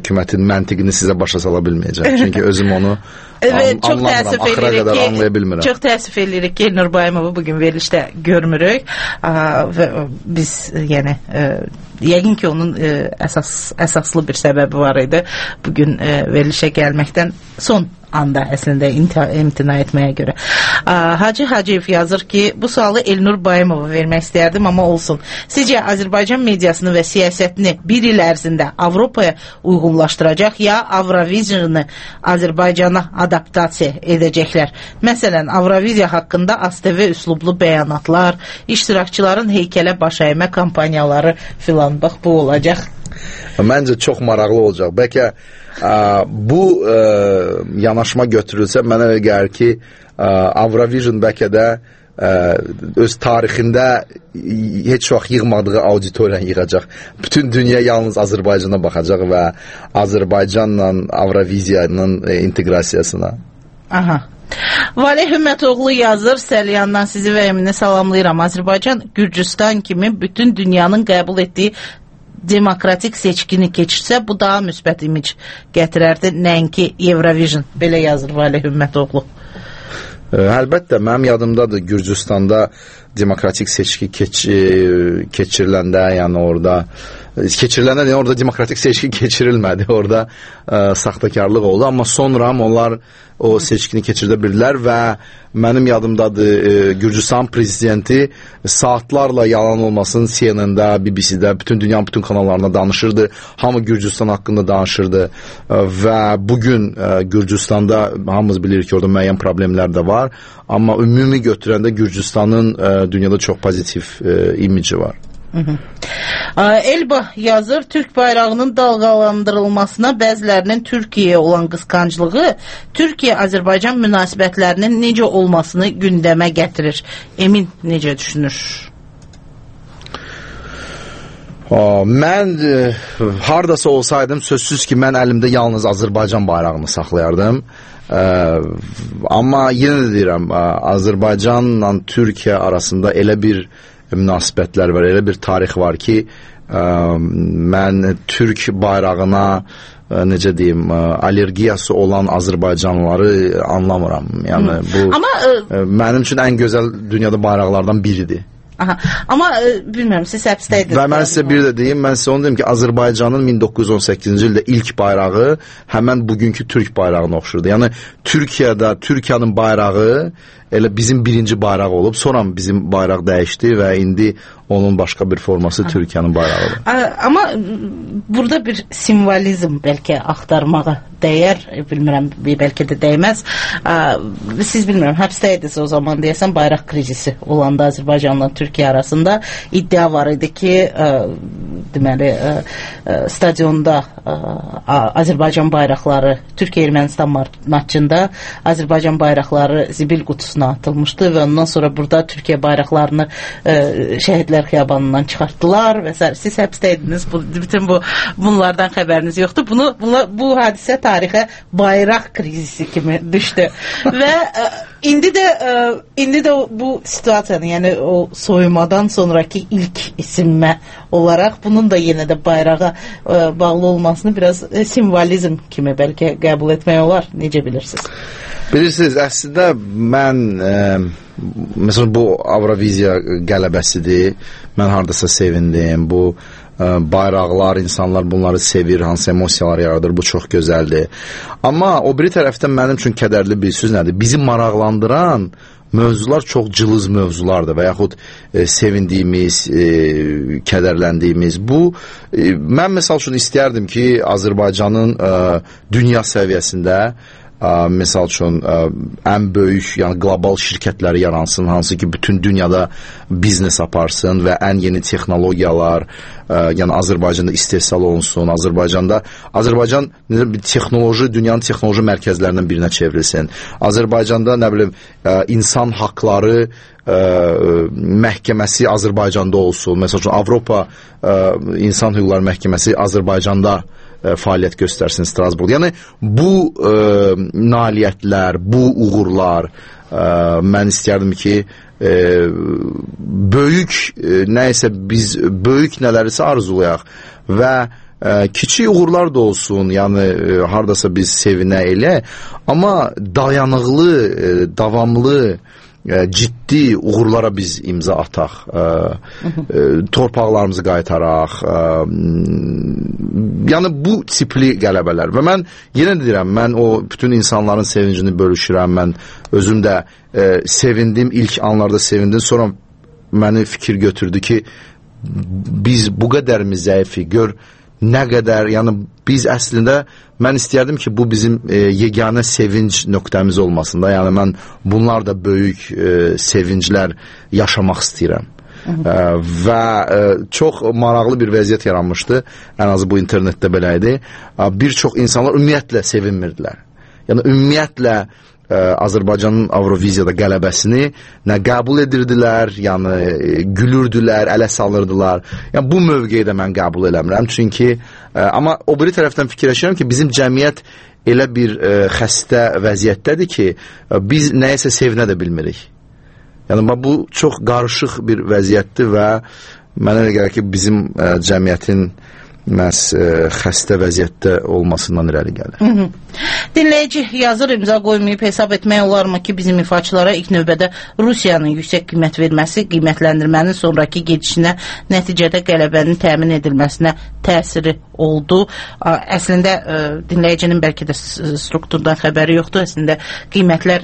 məntiqini sizə başa sala bilməyəcəm. Çünki özüm onu Evet, an, çok təəssüf edirik ki, anlaya bilmirəm. Çox təəssüf edirik ki, Elnur Bayımovu bugün verilişdə görmürük. Aa, və biz yəni e, yəqin ki, onun e, əsas əsaslı bir səbəbi var idi. Bugün e, verilişə gəlməkdən son anda əslində imtina etməyə görə. Aa, Hacı Hacıyev yazır ki, bu sualı Elnur Bayımova vermək istərdim, amma olsun. Sizcə Azərbaycan mediasını və siyasətini bir il ərzində Avropaya uyğunlaşdıracaq ya Avrovizyonu Azərbaycana adaptasiya edəcəklər? Məsələn, Avroviziya haqqında A S T V üslublu bəyanatlar, iştirakçıların heykələ baş əymə kampaniyaları filan, bax bu olacaq. Məncə çox maraqlı olacaq. Bəlkə ə, bu ə, yanaşma götürülsə, mənə elə gəlir ki, ə, Avrovision bəlkə də ə, öz tarixində heç vaxt yığmadığı auditoriyanı yığacaq. Bütün dünya yalnız Azərbaycana baxacaq və Azərbaycanla Avroviziyanın inteqrasiyasına. Aha. Valeh Hümmətoğlu yazır, Səlyandan sizi və Emini salamlayıram. Azərbaycan, Gürcüstan kimi bütün dünyanın qəbul etdiyi demokratik seçkini keçirsə, bu daha müsbət imic gətirərdi, nəinki Eurovision. Belə yazır Valeh Hümmətoğlu. Əlbəttə, mənim yadımdadır Gürcüstanda demokratik seçki keç, keçiriləndə, yəni orada keçiriləndə, yəni orada demokratik seçki keçirilmədi, orada ə, saxtakarlıq oldu, amma sonra onlar o seçkini keçirdə bildilər və mənim yadımdadır e, Gürcüstan prezidenti saatlarla yalan olmasın C N N-də, B B C-də, bütün dünyanın bütün kanallarına danışırdı. Hamı Gürcüstan haqqında danışırdı e, və bugün e, Gürcüstanda hamımız bilir ki, orada müəyyən problemlər də var, amma ümumi götürəndə Gürcüstanın e, dünyada çox pozitiv e, imici var. Hı -hı. Elba yazır, Türk bayrağının dalgalandırılmasına bəzilərinin Türkiyəyə olan qısqanclığı Türkiyə-Azərbaycan münasibətlərinin necə olmasını gündəmə gətirir. Emin necə düşünür? Aa, mən e, hardasa olsaydım sözsüz ki, mən əlimdə yalnız Azərbaycan bayrağını saxlayardım. E, amma yenə də deyirəm, Azərbaycanla Türkiyə arasında elə bir münasibətlər var, elə bir tarix var ki, ə, mən Türk bayrağına ə, necə deyim, ə, allergiyası olan Azərbaycanlıları anlamıram. Yəni bu Amma, ə, mənim üçün ən gözəl dünyada bayraqlardan biridir. Aha. Amma e, bilmirəm, siz həbsdəydiniz. Və mən sizə bir də deyim, mən sizə onu deyim ki, Azərbaycanın min doqquz yüz on səkkizinci ildə ilk bayrağı həmən bugünkü Türk bayrağına oxşurdu. Yəni Türkiyədə Türkiyənin bayrağı elə bizim birinci bayraq olub, sonra bizim bayraq dəyişdi və indi onun başqa bir forması Aha. Türkiyənin bayrağıdır. Amma burada bir simvolizm bəlkə axtarmağa dəyər, bilmirəm, bəlkə də dəyməz. Siz bilmirəm, həbsdəydiniz o zaman deyəsən, bayraq krizisi olanda Azərbaycanla Türkiyə arasında iddia var idi ki, deməli, stadionda Azərbaycan bayraqları, Türkiyə-Ermənistan matçında Azərbaycan bayraqları zibil qutusuna atılmışdı və ondan sonra burada Türkiyə bayraqlarını şəhidlər xiyabanından çıxartdılar və s. Siz həbsdəydiniz, bu, bütün bu bunlardan xəbəriniz yoxdur. Bunu, bunu, bu hadisə tarixə bayraq krizisi kimi düşdü və ə, indi də ə, indi də bu situasiyanı, yəni o soyumadan sonraki ilk isinmə olaraq bunun da yenə də bayrağa ə, bağlı olmasını biraz ə, simvolizm kimi bəlkə qəbul etmək olar. Necə bilirsiniz? Bilirsiniz, əslində mən e, məsələn bu Avroviziya qələbəsidir. Mən hardasa sevindim. Bu e, bayraqlar, insanlar bunları sevir, hansı emosiyalar yaradır. Bu çox gözəldir. Amma o biri tərəfdən mənim üçün kədərli bir söz nədir? Bizi maraqlandıran mövzular çox cılız mövzulardır və yaxud e, sevindiyimiz, e, kədərləndiyimiz. Bu, e, mən məsəl üçün istəyərdim ki, Azərbaycanın e, dünya səviyyəsində Ə, misal üçün ə, ən böyük, yəni qlobal şirkətləri yaransın, hansı ki bütün dünyada biznes aparsın və ən yeni texnologiyalar, ə, yəni Azərbaycanda istehsal olunsun. Azərbaycanda Azərbaycan nə bir texnoloji, dünyanın texnoloji mərkəzlərindən birinə çevrilsin. Azərbaycanda nə bilim ə, insan haqqları ə, məhkəməsi Azərbaycanda olsun. Məsəl üçün Avropa ə, İnsan Hüquqları Məhkəməsi Azərbaycanda fəaliyyət göstərsin Strasburgda. Yəni bu ə, nailiyyətlər, bu uğurlar ə, mən istəyərdim ki, ə, böyük ə, nəysə biz böyük nələrisə arzulayaq və ə, kiçik uğurlar da olsun, yəni ə, hardasa biz sevinə elə, amma dayanıqlı, ə, davamlı, ə, ciddi uğurlara biz imza ataq, ə, ə, torpaqlarımızı qaytaraq, ə, yəni bu tipli qələbələr. Və mən yenə deyirəm, mən o bütün insanların sevincini bölüşürəm, mən özüm də ə, sevindim, ilk anlarda sevindim, sonra məni fikir götürdü ki, biz bu qədər mi zəifi, gör nə qədər, yəni biz əslində, mən istəyərdim ki, bu bizim e, yeganə sevinc nöqtəmiz olmasın da, yəni mən bunlar da böyük e, sevinclər yaşamaq istəyirəm. Ə, və ə, çox maraqlı bir vəziyyət yaranmışdı, ən azı bu internetdə belə idi. Ə, bir çox insanlar ümumiyyətlə sevinmirdilər. Yəni ümumiyyətlə ə, Azərbaycanın Avroviziyada qələbəsini nə qəbul edirdilər, yəni ə, gülürdülər, ələ salırdılar. Yəni bu mövqeyi də mən qəbul eləmirəm. Çünki ə, amma o biri tərəfdən fikirləşirəm ki, bizim cəmiyyət elə bir ə, xəstə vəziyyətdədir ki, ə, biz nəyəsə sevinə də bilmirik. Yəni bu çox qarışıq bir vəziyyətdir və mənə elə gəlir ki, bizim ə, cəmiyyətin məhz ə, xəstə vəziyyətdə olmasından irəli gəlir. Hı -hı. Dinləyici yazır, imza qoymayıb hesab etmək olarmı ki, bizim ifaçılara ilk növbədə Rusiyanın yüksək qiymət verməsi, qiymətləndirmənin sonraki gedişinə, nəticədə qələbənin təmin edilməsinə təsiri oldu. Əslində ə, dinləyicinin bəlkə də strukturdan xəbəri yoxdur. Əslində qiymətlər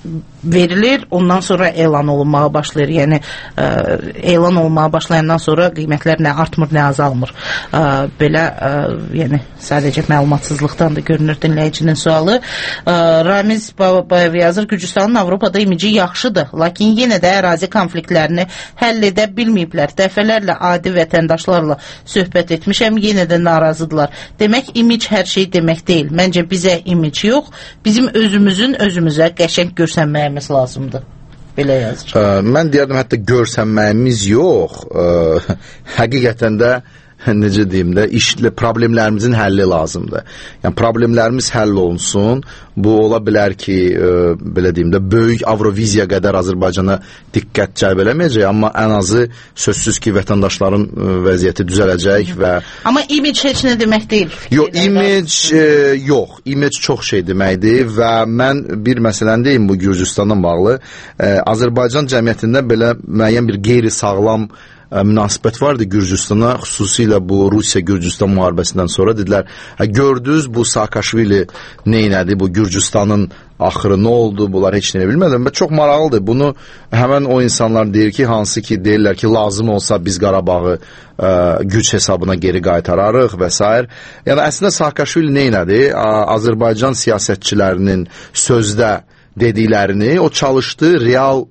verilir, ondan sonra elan olunmağa başlayır. Yəni ə, elan olunmağa başlayandan sonra qiymətlər nə artmır, nə azalmır. Ə, belə ə, yəni sadəcə məlumatsızlıqdan da görünür dinləyicinin sualı. Ə, Ramiz Babayev yazır, Gürcüstanın Avropada imici yaxşıdır, lakin yenə də ərazi konfliktlərini həll edə bilməyiblər. Dəfələrlə adi vətəndaşlarla söhbət etmişəm, yenə də narazıdırlar. Demək, imic hər şey demək deyil. Məncə bizə imic yox, bizim özümüzün özümüzə qəşəng görsənməyimiz lazımdır. Belə yazır. Ə, mən deyərdim, hətta görsənməyimiz yox, ə, həqiqətən də necə deyim də, işlə problemlərimizin həlli lazımdır. Yəni problemlərimiz həll olunsun. Bu ola bilər ki, ə, belə deyim də, böyük Avroviziya qədər Azərbaycana diqqət cəlb eləməyəcək, amma ən azı sözsüz ki, vətəndaşların ə, vəziyyəti düzələcək və amma imic heç nə demək deyil. Yox, imic ə, yox, imic çox şey deməkdir və mən bir məsələni deyim bu Gürcüstandan bağlı. Ə, Azərbaycan cəmiyyətində belə müəyyən bir qeyri-sağlam münasibət vardı Gürcüstana, xüsusilə bu Rusiya-Gürcüstan müharibəsindən sonra dedilər, hə, gördünüz bu Saakashvili neynədi, bu Gürcüstanın axırı nə oldu, bunlar heç nə bilmədim və çox maraqlıdır. Bunu həmən o insanlar deyir ki, hansı ki deyirlər ki, lazım olsa biz Qarabağı ə, güc hesabına geri qaytararıq və s. Yəni əslində Saakashvili neynədi? Azərbaycan siyasətçilərinin sözdə dediklərini o çalışdı real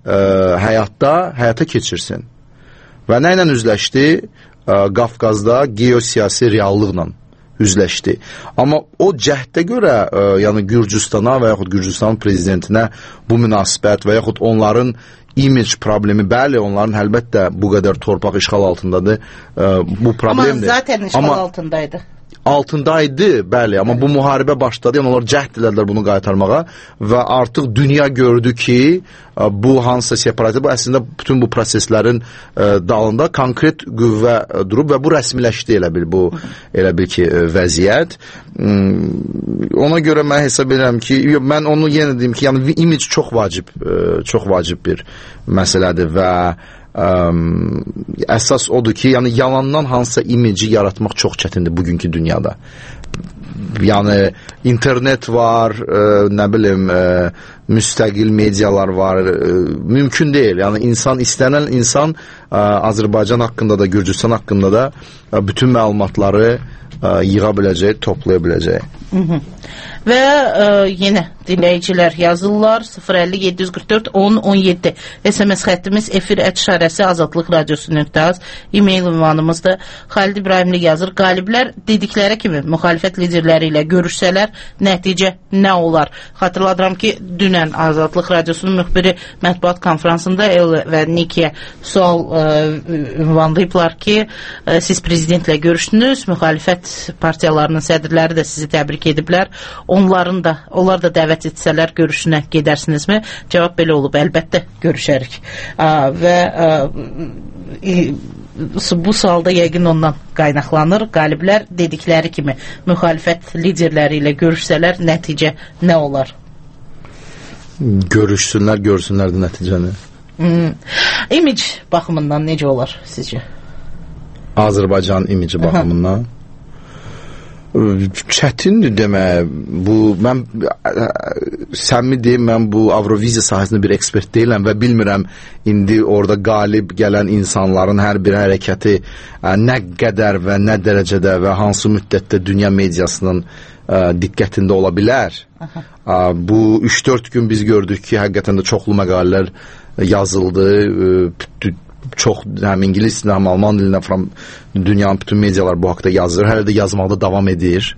ə, həyatda həyata keçirsin. Və nə ilə üzləşdi? Qafqazda geosiyasi reallıqla üzləşdi. Amma o cəhdə görə, yəni Gürcüstana və yaxud Gürcüstanın prezidentinə bu münasibət və yaxud onların image problemi, bəli, onların əlbəttə bu qədər torpaq işğal altındadır, bu problemdir. Amma zaten işğal Amma altındaydı. altındaydı, bəli, amma bu müharibə başladı, yəni onlar cəhd edildilər bunu qaytarmağa və artıq dünya gördü ki, bu hansısa separatı, bu əslində bütün bu proseslərin dalında konkret qüvvə durub və bu rəsmiləşdi elə bil, bu elə bil ki, vəziyyət. Ona görə mən hesab edirəm ki, mən onu yenə deyim ki, yəni image çox vacib, çox vacib bir məsələdir və Ə, əsas odur ki, yəni yalandan hansısa imici yaratmaq çox çətindir bugünkü dünyada. Yəni internet var, ə, nə bilim, ə, müstəqil medialar var, ə, mümkün deyil. Yəni insan, istənilən insan ə, Azərbaycan haqqında da, Gürcüstan haqqında da ə, bütün məlumatları ə, yığa biləcək, toplaya biləcək. Hı -hı. Və ə, yenə dinləyicilər yazırlar sıfır əlli yeddi yüz qırx dörd on on yeddi S M S xəttimiz efir ət işarəsi azadlıq radiosu nöqtə az e-mail ünvanımızdır. Xalid İbrahimli yazır, qaliblər dedikləri kimi müxalifət liderləri ilə görüşsələr nəticə nə olar? Xatırladıram ki, dünən Azadlıq radiosunun müxbiri mətbuat konfransında El və Nikiyə sual ə, ünvanlayıblar ki, ə, siz prezidentlə görüşdünüz, müxalifət partiyalarının sədrləri də sizi təbrik ediblər. Onların da, onlar da dəvət etsələr görüşünə gedərsinizmi? Cavab belə olub, əlbəttə görüşərik. Ə, və ə, bu sualda yəqin ondan qaynaqlanır. Qaliblər dedikləri kimi müxalifət liderləri ilə görüşsələr nəticə nə olar? Görüşsünlər, görsünlər də nəticəni. Hmm. İmic baxımından necə olar sizcə? Azərbaycan imici baxımından çətindir demək. Bu mən səmimi deyim, mən bu Avroviziya sahəsində bir ekspert deyiləm və bilmirəm indi orada qalib gələn insanların hər bir hərəkəti nə qədər və nə dərəcədə və hansı müddətdə dünya mediasının diqqətində ola bilər. Aha. Bu üç dörd gün biz gördük ki, həqiqətən də çoxlu məqalələr yazıldı. Çox həm ingilis dilində, həm alman dilində dünyanın bütün medialar bu haqda yazır. Hələ də yazmaqda davam edir.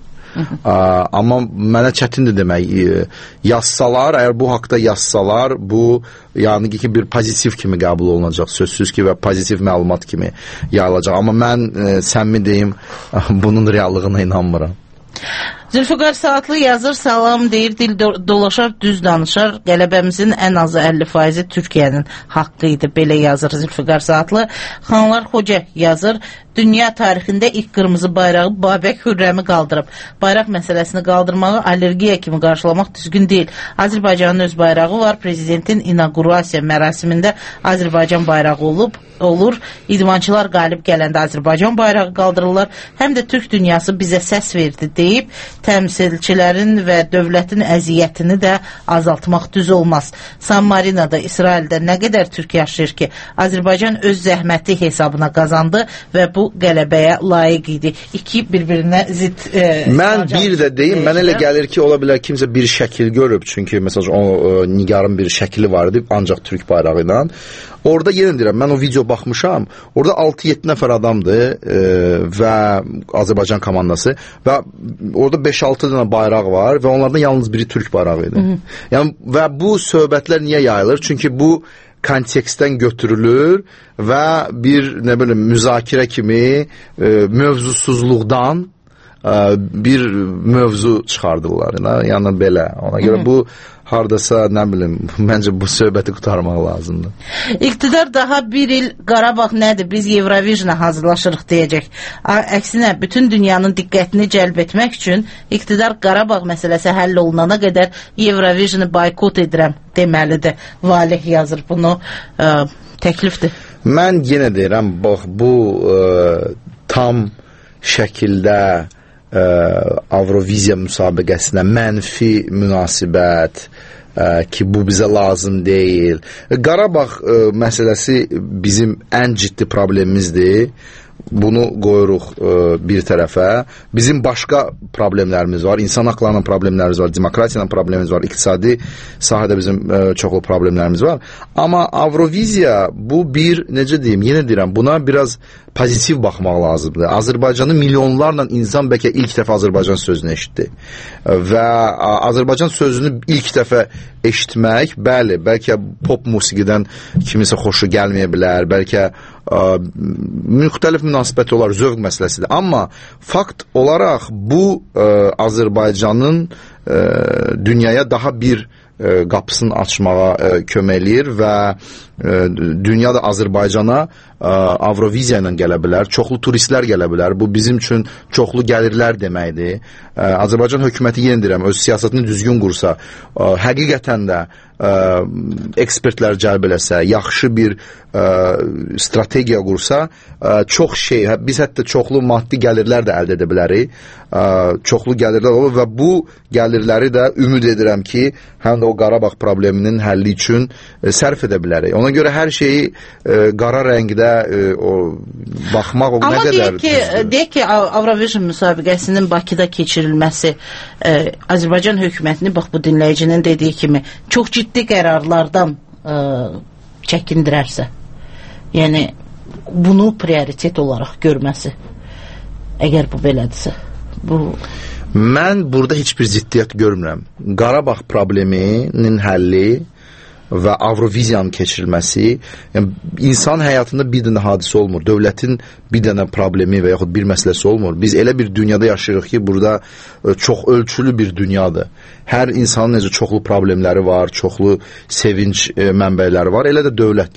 Aa, amma mənə çətindir demək. Yazsalar, əgər bu haqda yazsalar, bu yəni ki bir pozitiv kimi qəbul olunacaq, sözsüz ki və pozitiv məlumat kimi yayılacaq. Amma mən e, səmimi deyim, bunun reallığına inanmıram. Zülfüqar Saatlı yazır, salam deyir, dil do dolaşar, düz danışar, qələbəmizin ən azı əlli faizi Türkiyənin haqqı idi, belə yazır Zülfüqar Saatlı. Xanlar Xoca yazır, dünya tarixində ilk qırmızı bayrağı Babək Hürrəmi qaldırıb. Bayraq məsələsini qaldırmağı allergiya kimi qarşılamaq düzgün deyil. Azərbaycanın öz bayrağı var, prezidentin inaugurasiya mərasimində Azərbaycan bayrağı olub, olur. İdmançılar qalib gələndə Azərbaycan bayrağı qaldırırlar. Həm də Türk dünyası bizə səs verdi deyib, təmsilçilərin və dövlətin əziyyətini də azaltmaq düz olmaz. San Marino'da, İsraildə nə qədər Türk yaşayır ki, Azərbaycan öz zəhməti hesabına qazandı və bu qələbəyə layiq idi. İki bir-birinə zid... E, mən bir də deyim, mən elə gəlir ki, ola bilər kimsə bir şəkil görüb, çünki məsələn o e, Nigarın bir şəkili var idi, ancaq Türk bayrağı ilə. Orada yenə deyirəm, mən o video baxmışam, orada altı yeddi nəfər adamdır e, və Azərbaycan komandası və orada beş altı dənə bayraq var və onlardan yalnız biri Türk bayrağı idi. Hı -hı. Yəni, və bu söhbətlər niyə yayılır? Çünki bu kontekstdən götürülür və bir nə bilim müzakirə kimi e, mövzusuzluqdan e, bir mövzu çıxardırlar. Yəni belə. Ona görə Hı -hı. bu hardasa nə bilim, məncə bu söhbəti qutarmaq lazımdır. İqtidar daha bir il Qarabağ nədir, biz Eurovision'a hazırlaşırıq deyəcək. Əksinə, bütün dünyanın diqqətini cəlb etmək üçün iqtidar Qarabağ məsələsi həll olunana qədər Eurovision'ı boykot edirəm deməlidir. Valih yazır bunu, ə, təklifdir. Mən yenə deyirəm, bax, bu ə, tam şəkildə Ə, Avroviziya müsabiqəsinə mənfi münasibət ə, ki, bu bizə lazım deyil. Qarabağ ə, məsələsi bizim ən ciddi problemimizdir. Bunu qoyuruq ə, bir tərəfə. Bizim başqa problemlərimiz var. İnsan haqlarının problemlərimiz var, demokratiyanın problemimiz var, iqtisadi sahədə bizim ə, çoxlu problemlərimiz var. Amma Avroviziya bu bir, necə deyim, yenə deyirəm, buna biraz pozitiv baxmaq lazımdır. Azərbaycanın milyonlarla insan bəlkə ilk dəfə Azərbaycan sözünü eşitdi. Və Azərbaycan sözünü ilk dəfə eşitmək, bəli, bəlkə pop musiqidən kimisə xoşu gəlməyə bilər, bəlkə ə, müxtəlif münasibət olar, zövq məsələsidir. Amma fakt olaraq bu ə, Azərbaycanın ə, dünyaya daha bir ə, qapısını açmağa ə, kömək eləyir və ə, dünya da Azərbaycana Avroviziya ilə gələ bilər, çoxlu turistlər gələ bilər. Bu bizim üçün çoxlu gəlirlər deməkdir. Azərbaycan hökuməti yenə deyirəm, öz siyasətini düzgün qursa, həqiqətən də ekspertlər cəlb eləsə, yaxşı bir strategiya qursa, çox şey, biz hətta çoxlu maddi gəlirlər də əldə edə bilərik. Çoxlu gəlirlər olur və bu gəlirləri də ümid edirəm ki, həm də o Qarabağ probleminin həlli üçün sərf edə bilərik. Ona görə hər şeyi qara rəngdə o baxmaq o nə qədər... Amma deyək ki, Avrovision müsabiqəsinin Bakıda keçirilməsi ə, Azərbaycan hökumətini, bax bu dinləyicinin dediyi kimi, çox ciddi qərarlardan ə, çəkindirərsə, yəni bunu prioritet olaraq görməsi, əgər bu belədirsə, bu... Mən burada heç bir ciddiyyət görmürəm. Qarabağ probleminin həlli və Avroviziyanın keçirilməsi, yəni insan həyatında bir dənə hadisə olmur, dövlətin bir dənə problemi və yaxud bir məsələsi olmur. Biz elə bir dünyada yaşayırıq ki, burada çox ölçülü bir dünyadır. Hər insanın necə çoxlu problemləri var, çoxlu sevinç mənbələri var, elə də dövlətlər.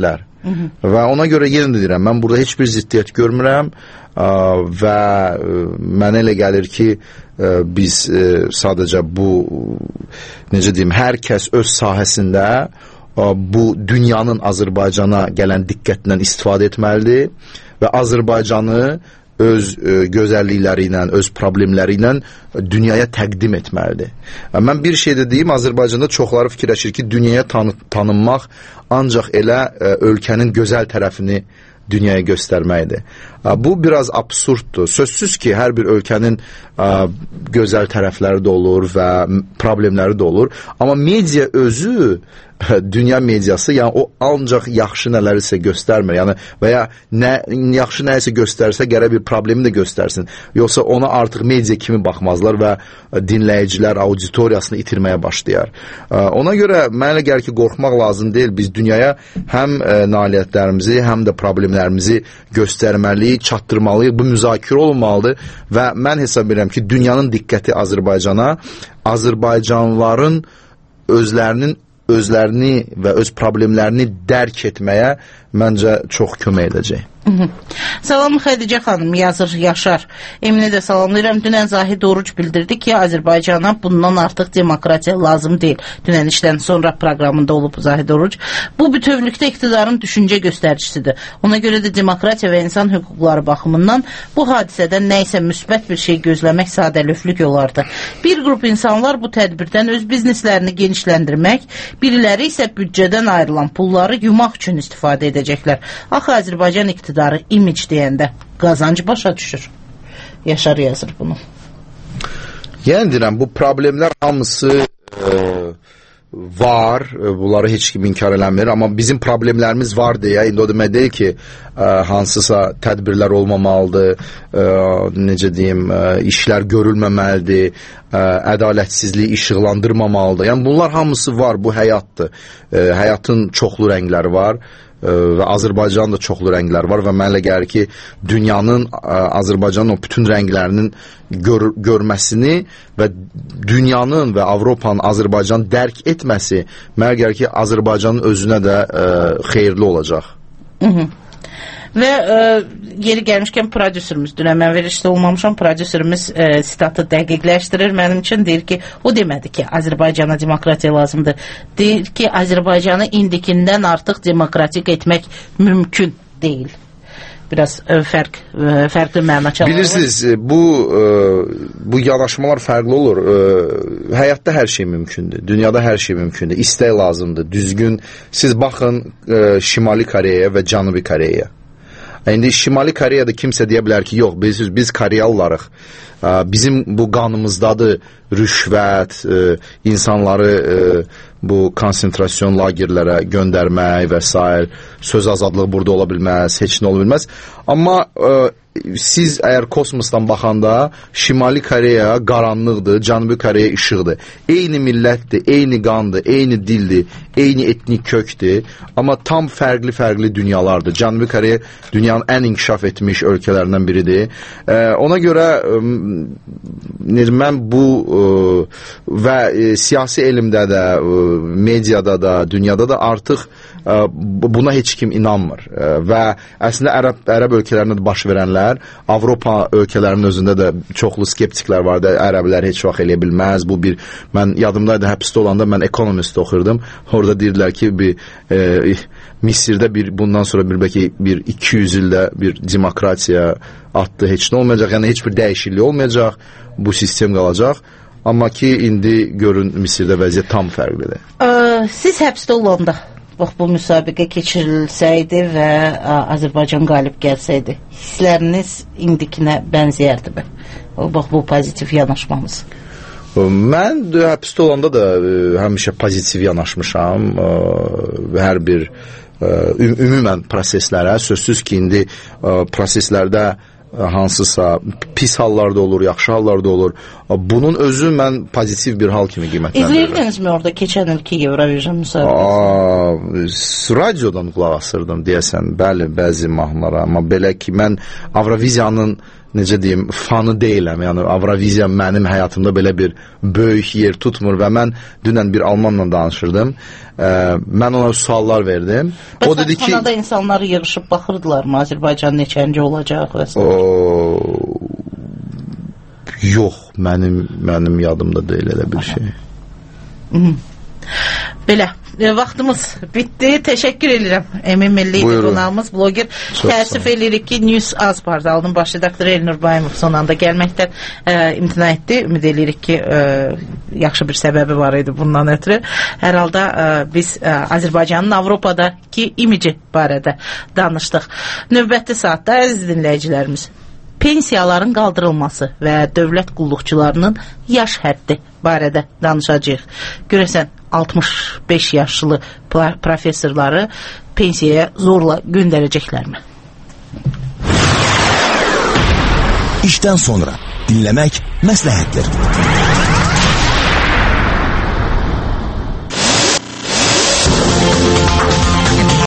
Hı -hı. Və ona görə yenə deyirəm, mən burada heç bir ziddiyyət görmürəm ə, və ə, mənə elə gəlir ki, ə, biz ə, sadəcə bu, necə deyim, hər kəs öz sahəsində ə, bu dünyanın Azərbaycana gələn diqqətindən istifadə etməlidir və Azərbaycanı öz ə, gözəllikləri ilə, öz problemləri ilə dünyaya təqdim etməlidir. Mən bir şey də deyim, Azərbaycanda çoxları fikirləşir ki, dünyaya tanı tanınmaq ancaq elə ə, ölkənin gözəl tərəfini dünyaya göstərməkdir. Bu biraz absurddur. Sözsüz ki, hər bir ölkənin ə, gözəl tərəfləri də olur və problemləri də olur. Amma media özü, dünya mediası, yəni o ancaq yaxşı nələrsə göstərmir. Yəni və ya nə, yaxşı nəyisə göstərsə, gərək bir problemi də göstərsin. Yoxsa ona artıq media kimi baxmazlar və dinləyicilər auditoriyasını itirməyə başlayar. Ona görə mənə gəlir ki, qorxmaq lazım deyil. Biz dünyaya həm nailiyyətlərimizi, həm də problemlərimizi göstərməliyik, çatdırmalıyıq. Bu müzakirə olmalıdır və mən hesab edirəm ki, dünyanın diqqəti Azərbaycana, Azərbaycanlıların özlərinin özlərini və öz problemlərini dərk etməyə məncə çox kömək edəcək. Salam Xədicə xanım, yazır Yaşar. Emini də salamlayıram. Dünən Zahid Oruc bildirdi ki, Azərbaycana bundan artıq demokratiya lazım deyil. Dünən işdən sonra proqramında olub Zahid Oruc. Bu bütövlükdə iqtidarın düşüncə göstəricisidir. Ona görə də demokratiya və insan hüquqları baxımından bu hadisədən nəysə müsbət bir şey gözləmək sadəlövlük olardı. Bir qrup insanlar bu tədbirdən öz bizneslərini genişləndirmək, biriləri isə büdcədən ayrılan pulları yumaq üçün istifadə edəcəklər. Axı Azərbaycan iqtidarı iqtidarı imic deyəndə qazancı başa düşür. Yaşar yazır bunu. Yəni deyirəm, bu problemlər hamısı e, var, bunları heç kim inkar eləmir, amma bizim problemlərimiz var deyə, indi o demək deyil ki, ə, hansısa tədbirlər olmamalıdır, ə, necə deyim, ə, işlər görülməməlidir, ə, ədalətsizliyi işıqlandırmamalıdır. Yəni bunlar hamısı var, bu həyatdır. Ə, həyatın çoxlu rəngləri var və Azərbaycanın da çoxlu rəngləri var və mənə gəlir ki, dünyanın Azərbaycanın o bütün rənglərinin gör, görməsini və dünyanın və Avropanın Azərbaycanı dərk etməsi mənə gəlir ki, Azərbaycanın özünə də ə, xeyirli olacaq. Hı -hı. Və e, yeri gəlmişkən prodüserimiz, dünən mən verişdə olmamışam, prodüserimiz e, sitatı dəqiqləşdirir mənim üçün, deyir ki, o demədi ki, Azərbaycana demokratiya lazımdır, deyir ki, Azərbaycanı indikindən artıq demokratik etmək mümkün deyil. Biraz e, fərq, e, fərqli məna çalır. Bilirsiniz, bu e, bu yanaşmalar fərqli olur. E, həyatda hər şey mümkündür. Dünyada hər şey mümkündür. İstək lazımdır. Düzgün. Siz baxın e, Şimali Koreyaya və Cənubi Koreyaya. İndi Şimali Koreyada kimsə deyə bilər ki, yox, biz, biz Koreyalılarıq. Bizim bu qanımızdadır rüşvət, insanları bu konsentrasyon lagerlərə göndərmək və s. Söz azadlığı burada ola bilməz, heç nə ola bilməz. Amma siz əgər kosmosdan baxanda Şimali Koreya qaranlıqdır, Cənubi Koreya işıqdır. Eyni millətdir, eyni qandır, eyni dildir, eyni etnik kökdür, amma tam fərqli-fərqli dünyalardır. Cənubi Koreya dünyanın ən inkişaf etmiş ölkələrindən biridir. Ee, ona görə e, mən bu e, və e, siyasi elmdə də, e, mediada da, dünyada da artıq e, buna heç kim inanmır. E, və əslində Ərəb, Ərəb ölkələrində də baş verənlər, Avropa ölkələrinin özündə də çoxlu skeptiklər vardı. Ərəblər heç vaxt eləyə bilməz. Bu bir, mən yadımdaydı, həbsdə olanda mən Economist oxurdum. Orada deyirlər ki, bir e, Misirdə bir bundan sonra bir bəlkə bir iki yüz ildə bir demokratiya atdı, heç nə olmayacaq. Yəni heç bir dəyişiklik olmayacaq. Bu sistem qalacaq. Amma ki indi görün Misirdə vəziyyət tam fərqlidir. Ə, siz həbsdə olanda bax bu müsabiqə keçirilsəydi və ə, Azərbaycan qalib gəlsəydi, hissləriniz indikinə bənzəyərdi mi? Bax bu pozitiv yanaşmamız. Mən də həbsdə olanda da ə, həmişə pozitiv yanaşmışam. Ə, hər bir ə, ümumən proseslərə, sözsüz ki, indi ə, proseslərdə hansısa pis hallarda olur, yaxşı hallarda olur. Bunun özü mən pozitiv bir hal kimi qiymətləndirirəm. İzləyirdiniz mi orada keçən ilki Eurovision müsabiqəsi? Radiodan qulaq asırdım deyəsən, bəli, bəzi mahnılara. Amma belə ki, mən Avroviziyanın necə deyim, fanı deyiləm. Yəni Avroviziya mənim həyatımda belə bir böyük yer tutmur və mən dünən bir almanla danışırdım. Ə, mən ona suallar verdim. Bəs o dedi ki, Kanada insanları yığışıb baxırdılar mı? Azərbaycan neçənci olacaq və s. O, yox, mənim mənim yadımda deyil elə bir şey. Hı. Belə, e, vaxtımız bitdi. Təşəkkür edirəm. Emin Milli qonağımız, bloger. Təəssüf edirik ki, News Az portalının baş redaktoru Elnur Bayımov son anda gəlməkdən e, imtina etdi. Ümid edirik ki, e, yaxşı bir səbəbi var idi bundan ötürü. Hər halda e, biz e, Azərbaycanın Avropadakı imici barədə danışdıq. Növbəti saatda əziz dinləyicilərimiz, pensiyaların qaldırılması və dövlət qulluqçularının yaş həddi barədə danışacağıq. Görəsən, altmış beş yaşlı professorları pensiyaya zorla göndərəcəklərmi? İşdən sonra dinləmək məsləhətdir.